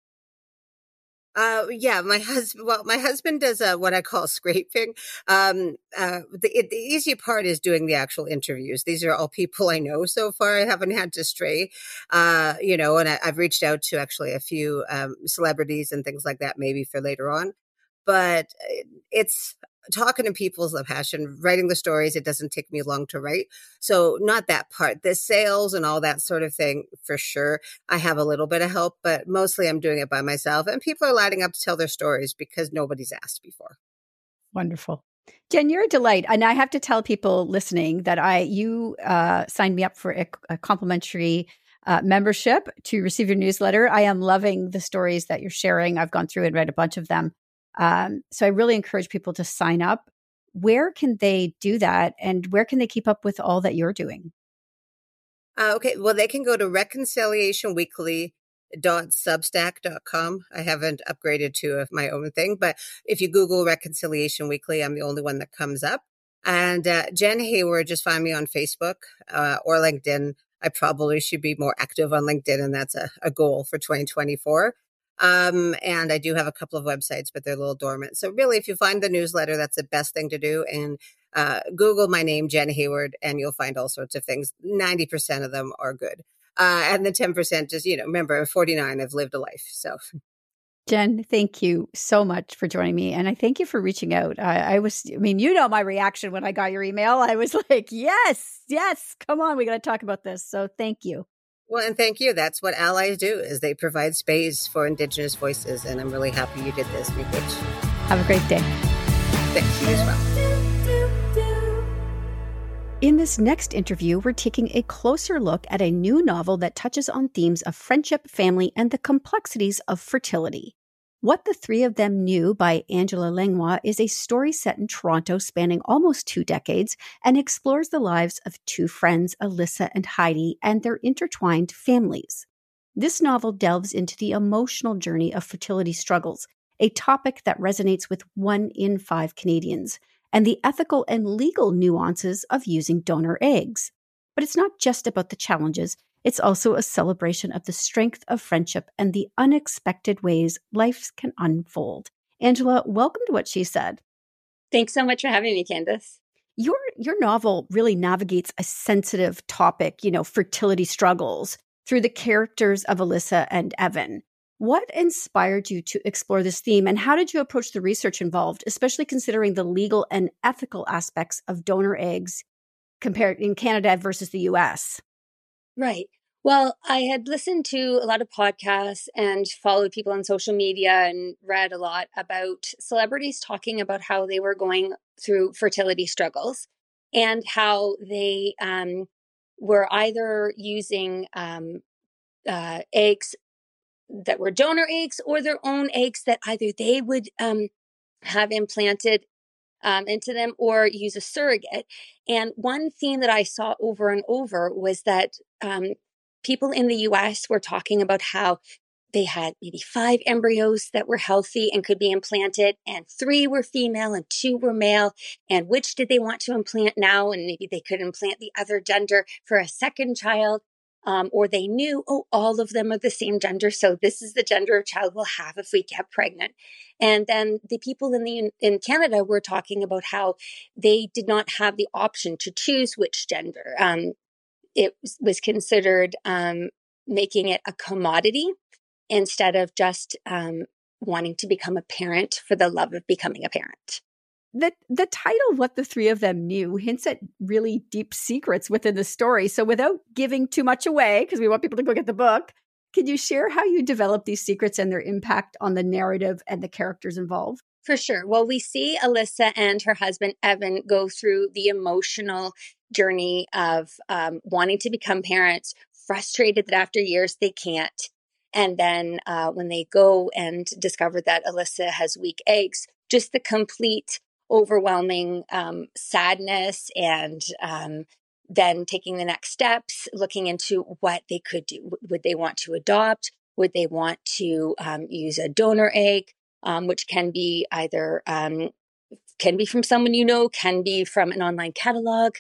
Uh, yeah, my husband, well, my husband does uh, what I call scraping. Um, uh, the, it, the easy part is doing the actual interviews. These are all people I know so far. I haven't had to stray, uh, you know, and I, I've reached out to actually a few, um, celebrities and things like that, maybe for later on, but it's talking to people is the passion. Writing the stories, it doesn't take me long to write. So not that part, the sales and all that sort of thing, for sure. I have a little bit of help, but mostly I'm doing it by myself. And people are lining up to tell their stories because nobody's asked before. Wonderful. Jen, you're a delight. And I have to tell people listening that I you uh, signed me up for a, a complimentary uh, membership to receive your newsletter. I am loving the stories that you're sharing. I've gone through and read a bunch of them. Um, so I really encourage people to sign up. Where can they do that? And where can they keep up with all that you're doing? Uh, okay. Well, they can go to reconciliation weekly dot substack dot com. I haven't upgraded to my own thing, but if you Google Reconciliation Weekly, I'm the only one that comes up. And uh, Jen Hayward, just find me on Facebook uh, or LinkedIn. I probably should be more active on LinkedIn, and that's a, a goal for twenty twenty-four. Um, and I do have a couple of websites, but they're a little dormant. So really, if you find the newsletter, that's the best thing to do. And uh, Google my name, Jen Hayward, and you'll find all sorts of things. ninety percent of them are good. Uh, and the ten percent just, you know, remember, I'm forty-nine, I've lived a life. So Jen, thank you so much for joining me. And I thank you for reaching out. I, I was, I mean, you know, my reaction when I got your email, I was like, yes, yes, come on, we got to talk about this. So thank you. Well, and thank you. That's what allies do, is they provide space for Indigenous voices. And I'm really happy you did this, Meekwitch. Have a great day. Thank you as well. In this next interview, we're taking a closer look at a new novel that touches on themes of friendship, family, and the complexities of fertility. What the Three of Them Knew by Angela Langlois is a story set in Toronto spanning almost two decades and explores the lives of two friends, Alyssa and Heidi, and their intertwined families. This novel delves into the emotional journey of fertility struggles, a topic that resonates with one in five Canadians, and the ethical and legal nuances of using donor eggs. But it's not just about the challenges. It's also a celebration of the strength of friendship and the unexpected ways life can unfold. Angela, welcome to What She Said. Thanks so much for having me, Candace. Your your novel really navigates a sensitive topic, you know, fertility struggles, through the characters of Alyssa and Evan. What inspired you to explore this theme, and how did you approach the research involved, especially considering the legal and ethical aspects of donor eggs compared in Canada versus the U S? Right. Well, I had listened to a lot of podcasts and followed people on social media and read a lot about celebrities talking about how they were going through fertility struggles and how they um, were either using um, uh, eggs that were donor eggs or their own eggs that either they would um, have implanted um, into them or use a surrogate. And one theme that I saw over and over was that um, people in the U S were talking about how they had maybe five embryos that were healthy and could be implanted, and three were female and two were male. And which did they want to implant now? And maybe they could implant the other gender for a second child. Um, or they knew, oh, all of them are the same gender, so this is the gender of child we'll have if we get pregnant. And then the people in the in Canada were talking about how they did not have the option to choose which gender. Um, it was considered um, making it a commodity instead of just um, wanting to become a parent for the love of becoming a parent. The the title, What the Three of Them Knew, hints at really deep secrets within the story. So without giving too much away, because we want people to go get the book, can you share how you develop these secrets and their impact on the narrative and the characters involved? For sure. Well, we see Alyssa and her husband, Evan, go through the emotional journey of um, wanting to become parents, frustrated that after years they can't. And then uh, when they go and discover that Alyssa has weak eggs, just the complete overwhelming um, sadness, and um, then taking the next steps, looking into what they could do. Would they want to adopt? Would they want to um, use a donor egg, um, which can be either um, can be from someone you know, can be from an online catalog.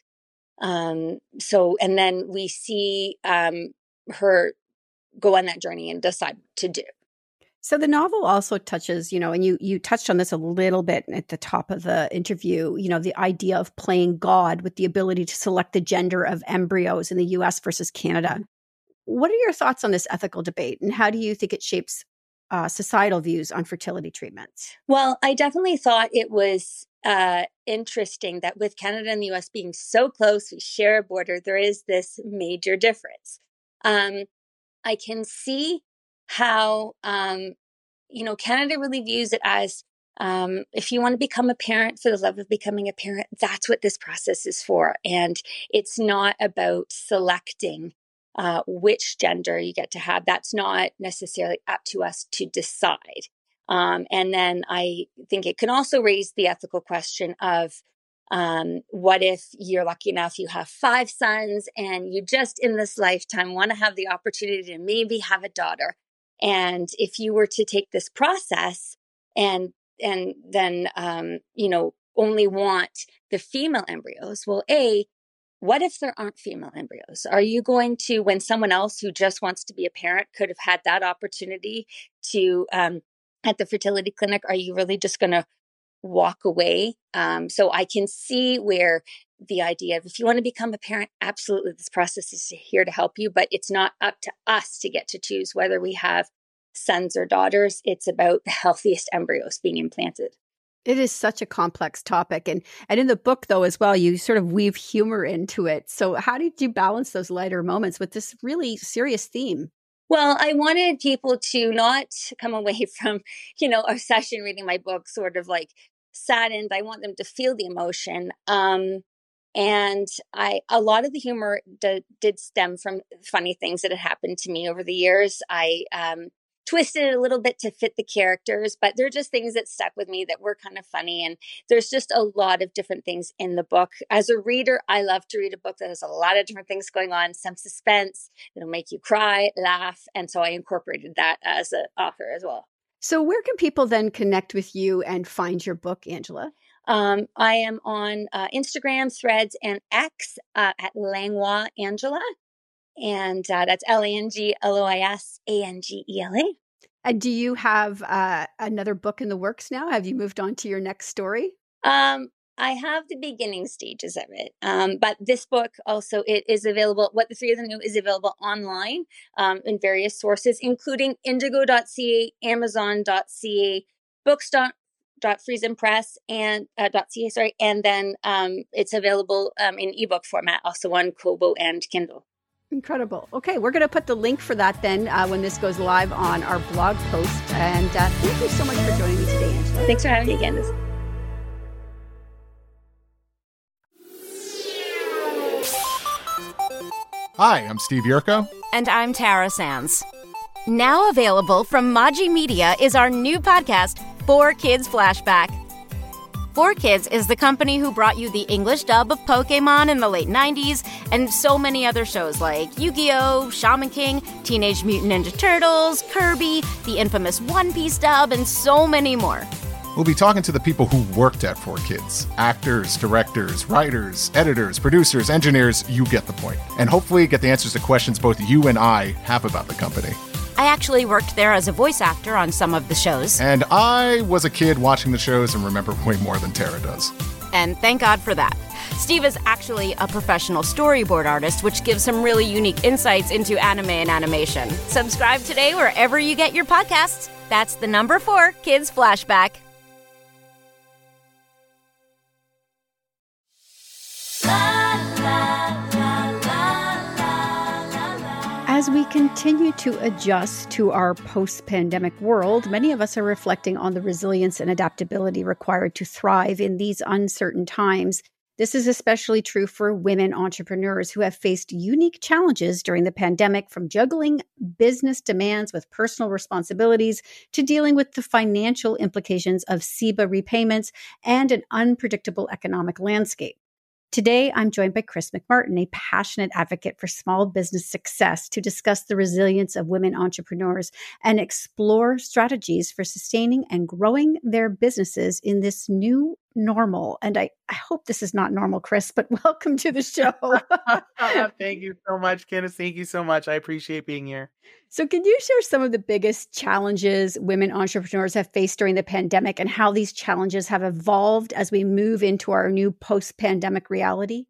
Um, so, and then we see um, her go on that journey and decide what to do. So the novel also touches, you know, and you you touched on this a little bit at the top of the interview, you know, the idea of playing God with the ability to select the gender of embryos in the U S versus Canada. What are your thoughts on this ethical debate, and how do you think it shapes uh, societal views on fertility treatments? Well, I definitely thought it was uh, interesting that with Canada and the U S being so close, we share a border, there is this major difference. Um, I can see how, um, you know, Canada really views it as, um, if you want to become a parent for the love of becoming a parent, that's what this process is for. And it's not about selecting uh, which gender you get to have. That's not necessarily up to us to decide. Um, and then I think it can also raise the ethical question of, Um, what if you're lucky enough, you have five sons and you just in this lifetime want to have the opportunity to maybe have a daughter. And if you were to take this process and, and then, um, you know, only want the female embryos, well, A, what if there aren't female embryos? Are you going to, when someone else who just wants to be a parent could have had that opportunity to, um, at the fertility clinic, are you really just going to walk away? Um, so I can see where the idea of, if you want to become a parent, absolutely, this process is here to help you, but it's not up to us to get to choose whether we have sons or daughters. It's about the healthiest embryos being implanted. It is such a complex topic. And, and in the book, though, as well, you sort of weave humor into it. So how did you balance those lighter moments with this really serious theme? Well, I wanted people to not come away from, you know, a session reading my book sort of like saddened. I want them to feel the emotion. Um, and I, a lot of the humor d- did stem from funny things that had happened to me over the years. I um, twisted it a little bit to fit the characters, but they're just things that stuck with me that were kind of funny. And there's just a lot of different things in the book. As a reader, I love to read a book that has a lot of different things going on, some suspense, that'll make you cry, laugh. And so I incorporated that as an author as well. So where can people then connect with you and find your book, Angela? Um, I am on uh, Instagram, Threads, and X uh, at Langlois Angela. And uh, that's L A N G L O I S A N G E L A. And do you have uh, another book in the works now? Have you moved on to your next story? Um, I have the beginning stages of it. Um, but this book also, it is available, What the Three of Them Knew is available online um, in various sources, including indigo dot c a, amazon dot c a, books dot friesen press and uh, .ca, sorry. And then um, it's available um, in ebook format, also on Kobo and Kindle. Incredible. Okay, we're going to put the link for that then uh, when this goes live on our blog post. And uh, thank you so much for joining me today, Angela. Thanks for having me again. Hi, I'm Steve Yerko. And I'm Tara Sands. Now available from Maji Media is our new podcast, Four Kids Flashback. four Kids is the company who brought you the English dub of Pokémon in the late nineties and so many other shows like Yu-Gi-Oh!, Shaman King, Teenage Mutant Ninja Turtles, Kirby, the infamous One Piece dub, and so many more. We'll be talking to the people who worked at four Kids. Actors, directors, writers, editors, producers, engineers, you get the point. And hopefully get the answers to questions both you and I have about the company. I actually worked there as a voice actor on some of the shows. And I was a kid watching the shows and remember way more than Tara does. And thank God for that. Steve is actually a professional storyboard artist, which gives some really unique insights into anime and animation. Subscribe today wherever you get your podcasts. That's the number four Kids Flashback. As we continue to adjust to our post-pandemic world, many of us are reflecting on the resilience and adaptability required to thrive in these uncertain times. This is especially true for women entrepreneurs who have faced unique challenges during the pandemic, from juggling business demands with personal responsibilities to dealing with the financial implications of S E B A repayments and an unpredictable economic landscape. Today, I'm joined by Chris McMartin, a passionate advocate for small business success, to discuss the resilience of women entrepreneurs and explore strategies for sustaining and growing their businesses in this new normal. And I, I hope this is not normal, Chris, but welcome to the show. Thank you so much, Candace. Thank you so much. I appreciate being here. So can you share some of the biggest challenges women entrepreneurs have faced during the pandemic and how these challenges have evolved as we move into our new post-pandemic reality?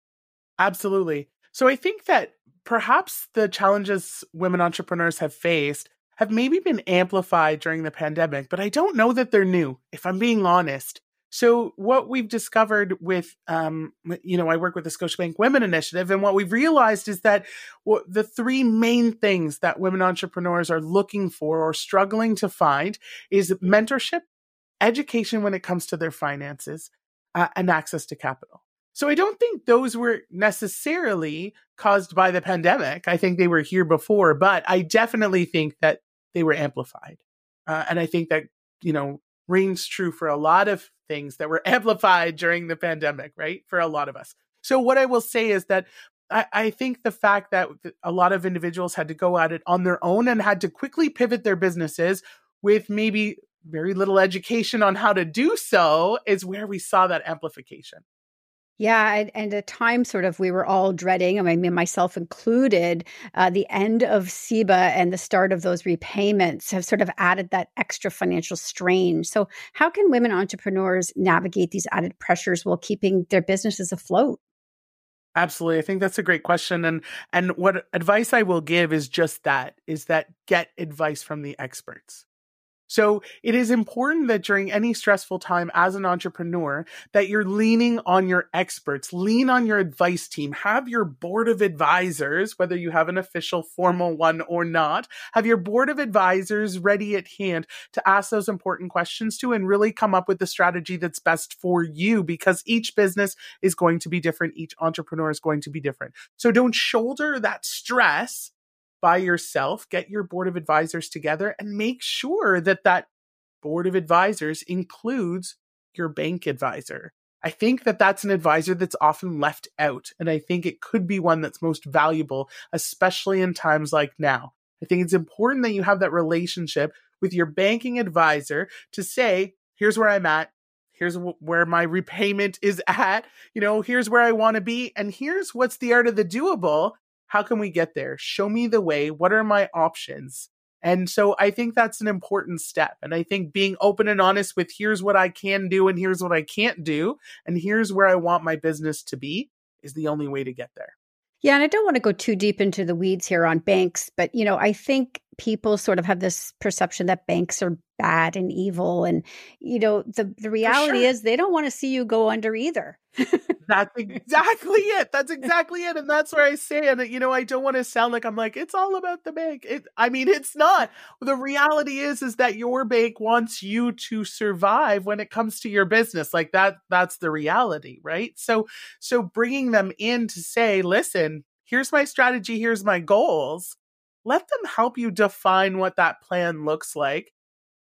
Absolutely. So I think that perhaps the challenges women entrepreneurs have faced have maybe been amplified during the pandemic, but I don't know that they're new, if I'm being honest. So what we've discovered with, um, you know, I work with the Scotiabank Women Initiative, and what we've realized is that w- the three main things that women entrepreneurs are looking for or struggling to find is mentorship, education when it comes to their finances, uh, and access to capital. So I don't think those were necessarily caused by the pandemic. I think they were here before, but I definitely think that they were amplified. Uh, and I think that, you know, reigns true for a lot of things that were amplified during the pandemic, right? For a lot of us. So what I will say is that I, I think the fact that a lot of individuals had to go at it on their own and had to quickly pivot their businesses with maybe very little education on how to do so is where we saw that amplification. Yeah, and, and at times sort of we were all dreading, I mean, myself included, uh, the end of S E B A and the start of those repayments have sort of added that extra financial strain. So how can women entrepreneurs navigate these added pressures while keeping their businesses afloat? Absolutely. I think that's a great question. And and what advice I will give is just that, is that get advice from the experts. So it is important that during any stressful time as an entrepreneur, that you're leaning on your experts, lean on your advice team, have your board of advisors, whether you have an official formal one or not, have your board of advisors ready at hand to ask those important questions to and really come up with the strategy that's best for you, because each business is going to be different. Each entrepreneur is going to be different. So don't shoulder that stress by yourself. Get your board of advisors together and make sure that that board of advisors includes your bank advisor. I think that that's an advisor that's often left out, and I think it could be one that's most valuable, especially in times like now. I think it's important that you have that relationship with your banking advisor to say, here's where I'm at. Here's w- where my repayment is at. You know, here's where I want to be. And here's what's the art of the doable. How can we get there? Show me the way. What are my options? And so I think that's an important step. And I think being open and honest with here's what I can do and here's what I can't do, and here's where I want my business to be is the only way to get there. Yeah, and I don't want to go too deep into the weeds here on banks, but, you know, I think people sort of have this perception that banks are bad and evil. And, you know, the, the reality sure. is they don't want to see you go under either. That's exactly it. That's exactly it. And that's where I say, and you know, I don't want to sound like I'm like, it's all about the bank. It, I mean, it's not. The reality is, is that your bank wants you to survive when it comes to your business. Like that, that's the reality, right? So, so bringing them in to say, listen, here's my strategy. Here's my goals. Let them help you define what that plan looks like.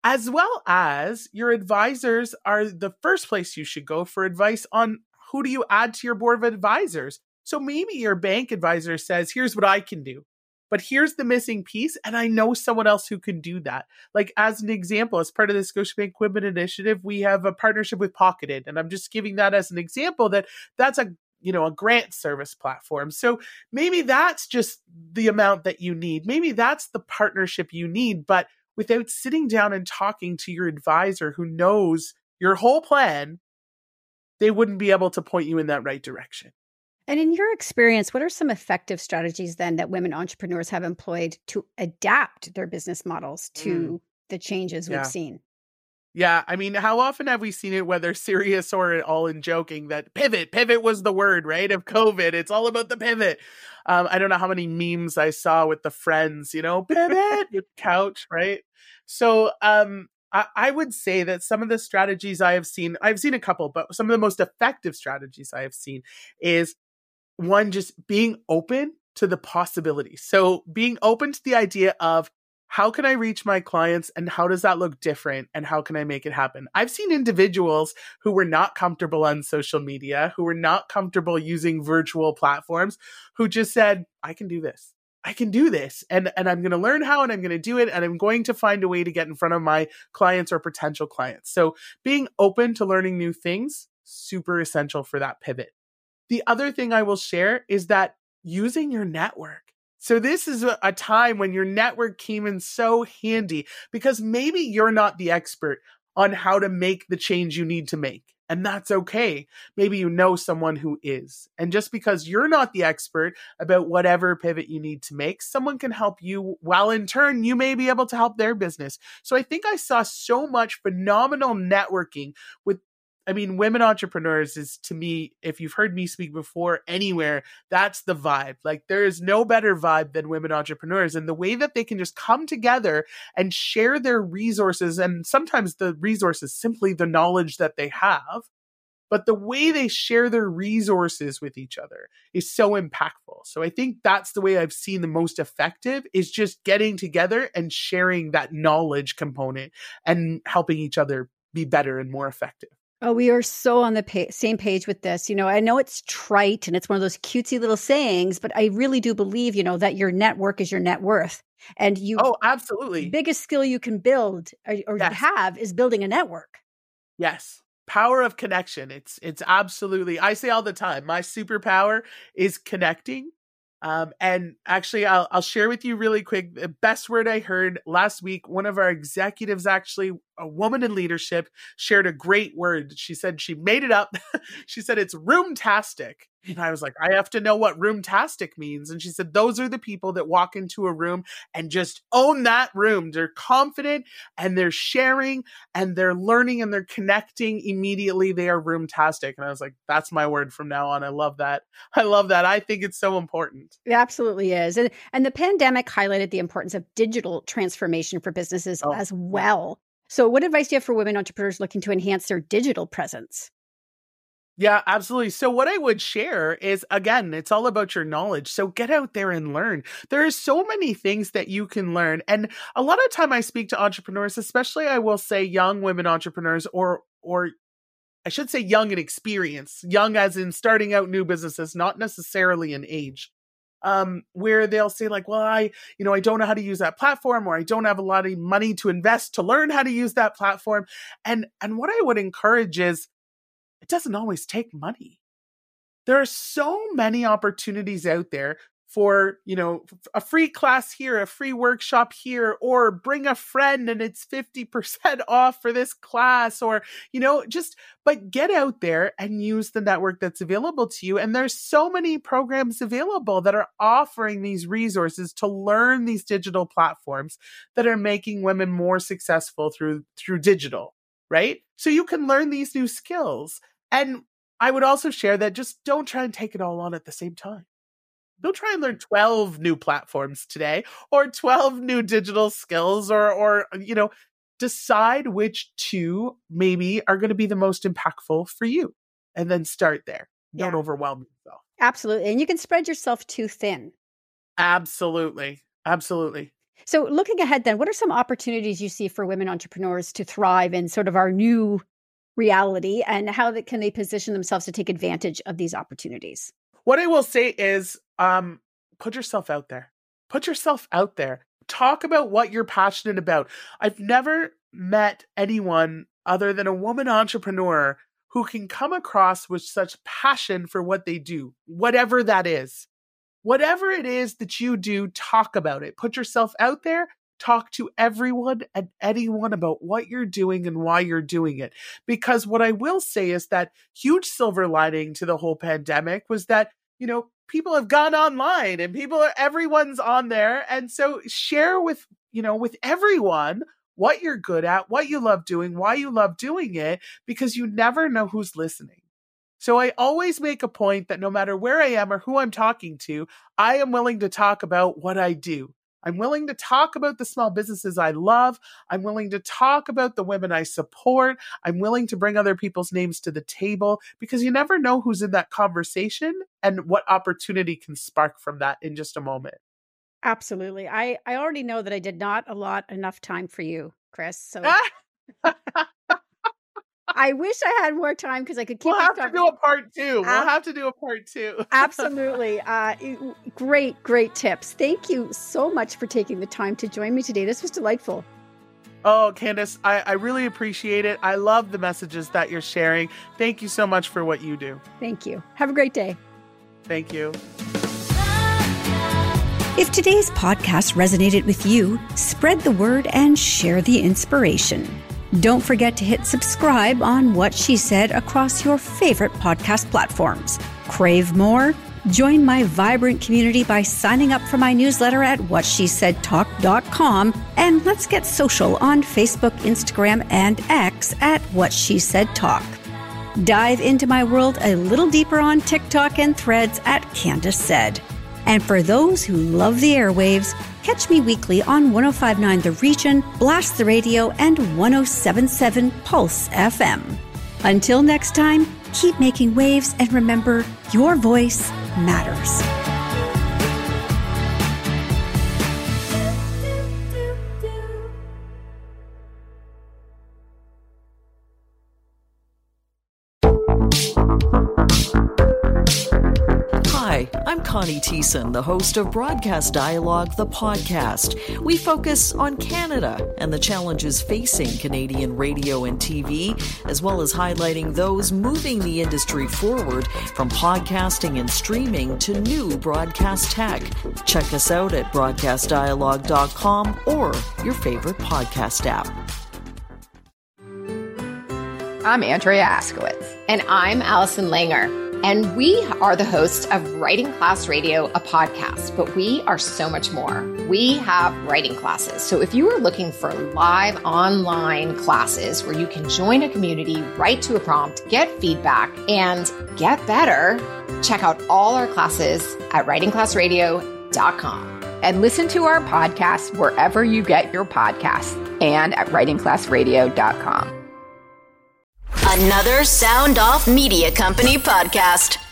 as well as your advisors are the first place you should go for advice on who do you add to your board of advisors. So maybe your bank advisor says, here's what I can do, but here's the missing piece. And I know someone else who can do that. Like as an example, as part of the Scotiabank Women Initiative, we have a partnership with Pocketed. And I'm just giving that as an example that that's a, you know, a grant service platform. So maybe that's just the amount that you need. Maybe that's the partnership you need, but without sitting down and talking to your advisor who knows your whole plan, they wouldn't be able to point you in that right direction. And in your experience, what are some effective strategies then that women entrepreneurs have employed to adapt their business models to mm. the changes we've yeah. seen? Yeah. I mean, how often have we seen it, whether serious or all in joking, that pivot, pivot was the word, right? Of COVID. It's all about the pivot. Um, I don't know how many memes I saw with the friends, you know, pivot, couch, right? So, um, I would say that some of the strategies I have seen, I've seen a couple, but some of the most effective strategies I have seen is one, just being open to the possibilities. So being open to the idea of how can I reach my clients and how does that look different and how can I make it happen? I've seen individuals who were not comfortable on social media, who were not comfortable using virtual platforms, who just said, I can do this. I can do this and, and I'm going to learn how and I'm going to do it and I'm going to find a way to get in front of my clients or potential clients. So being open to learning new things, super essential for that pivot. The other thing I will share is that using your network. So this is a, a time when your network came in so handy because maybe you're not the expert on how to make the change you need to make. And that's okay. Maybe you know someone who is. And just because you're not the expert about whatever pivot you need to make, someone can help you while in turn, you may be able to help their business. So I think I saw so much phenomenal networking with, I mean, women entrepreneurs is to me, if you've heard me speak before anywhere, that's the vibe. Like there is no better vibe than women entrepreneurs and the way that they can just come together and share their resources. And sometimes the resources, simply the knowledge that they have, but the way they share their resources with each other is so impactful. So I think that's the way I've seen the most effective is just getting together and sharing that knowledge component and helping each other be better and more effective. Oh, we are so on the pa- same page with this. You know, I know it's trite and it's one of those cutesy little sayings, but I really do believe, you know, that your network is your net worth. And you, oh, absolutely. Biggest skill you can build or, or yes. have is building a network. Yes. Power of connection. It's, it's absolutely, I say all the time, my superpower is connecting. Um, and actually, I'll, I'll share with you really quick, the best word I heard last week, one of our executives, actually a woman in leadership, shared a great word. She said she made it up. She said, it's roomtastic. And I was like, I have to know what roomtastic means. And she said, those are the people that walk into a room and just own that room. They're confident and they're sharing and they're learning and they're connecting immediately. They are roomtastic. And I was like, that's my word from now on. I love that. I love that. I think it's so important. It absolutely is. And, and the pandemic highlighted the importance of digital transformation for businesses oh. as well. So what advice do you have for women entrepreneurs looking to enhance their digital presence? Yeah, absolutely. So what I would share is, again, it's all about your knowledge. So get out there and learn. There are so many things that you can learn. And a lot of time I speak to entrepreneurs, especially I will say young women entrepreneurs or, or I should say young in experience, young as in starting out new businesses, not necessarily in age. Um, where they'll say like, well, I, you know, I don't know how to use that platform, or I don't have a lot of money to invest to learn how to use that platform. And, and what I would encourage is, it doesn't always take money. There are so many opportunities out there for, you know, a free class here, a free workshop here, or bring a friend and it's fifty percent off for this class, or, you know, just, but get out there and use the network that's available to you. And there's so many programs available that are offering these resources to learn these digital platforms that are making women more successful through, through digital, right? So you can learn these new skills. And I would also share that just don't try and take it all on at the same time. Don't try and learn twelve new platforms today or twelve new digital skills or, or, you know, decide which two maybe are going to be the most impactful for you and then start there. Yeah. Don't overwhelm yourself. Absolutely. And you can spread yourself too thin. Absolutely. Absolutely. So looking ahead then, what are some opportunities you see for women entrepreneurs to thrive in sort of our new reality, and how that, can they position themselves to take advantage of these opportunities? What I will say is um, put yourself out there. Put yourself out there. Talk about what you're passionate about. I've never met anyone other than a woman entrepreneur who can come across with such passion for what they do, whatever that is. Whatever it is that you do, talk about it. Put yourself out there. Talk to everyone and anyone about what you're doing and why you're doing it. Because what I will say is that huge silver lining to the whole pandemic was that, you know, people have gone online and people are, everyone's on there. And so share with, you know, with everyone what you're good at, what you love doing, why you love doing it, because you never know who's listening. So I always make a point that no matter where I am or who I'm talking to, I am willing to talk about what I do. I'm willing to talk about the small businesses I love. I'm willing to talk about the women I support. I'm willing to bring other people's names to the table, because you never know who's in that conversation and what opportunity can spark from that in just a moment. Absolutely. I, I already know that I did not allot enough time for you, Chris. So I wish I had more time because I could keep. We'll have talking. to do a part two. We'll Ab- have to do a part two. Absolutely. Uh, great, great tips. Thank you so much for taking the time to join me today. This was delightful. Oh, Candace, I, I really appreciate it. I love the messages that you're sharing. Thank you so much for what you do. Thank you. Have a great day. Thank you. If today's podcast resonated with you, spread the word and share the inspiration. Don't forget to hit subscribe on What She Said across your favorite podcast platforms. Crave more? Join my vibrant community by signing up for my newsletter at what she said talk dot com, and let's get social on Facebook, Instagram, and X at What She Said Talk. Dive into my world a little deeper on TikTok and Threads at Candace Said. And for those who love the airwaves, catch me weekly on one oh five point nine The Region, Blast the Radio, and one oh seven point seven Pulse F M. Until next time, keep making waves, and remember, your voice matters. Hi, I'm Connie Thiessen, the host of Broadcast Dialogue, the podcast. We focus on Canada and the challenges facing Canadian radio and T V, as well as highlighting those moving the industry forward from podcasting and streaming to new broadcast tech. Check us out at broadcast dialogue dot com or your favorite podcast app. I'm Andrea Askowitz. And I'm Allison Langer. And we are the hosts of Writing Class Radio, a podcast, but we are so much more. We have writing classes. So if you are looking for live online classes where you can join a community, write to a prompt, get feedback, and get better, check out all our classes at writing class radio dot com. And listen to our podcast wherever you get your podcasts and at writing class radio dot com. Another Sound Off Media Company podcast.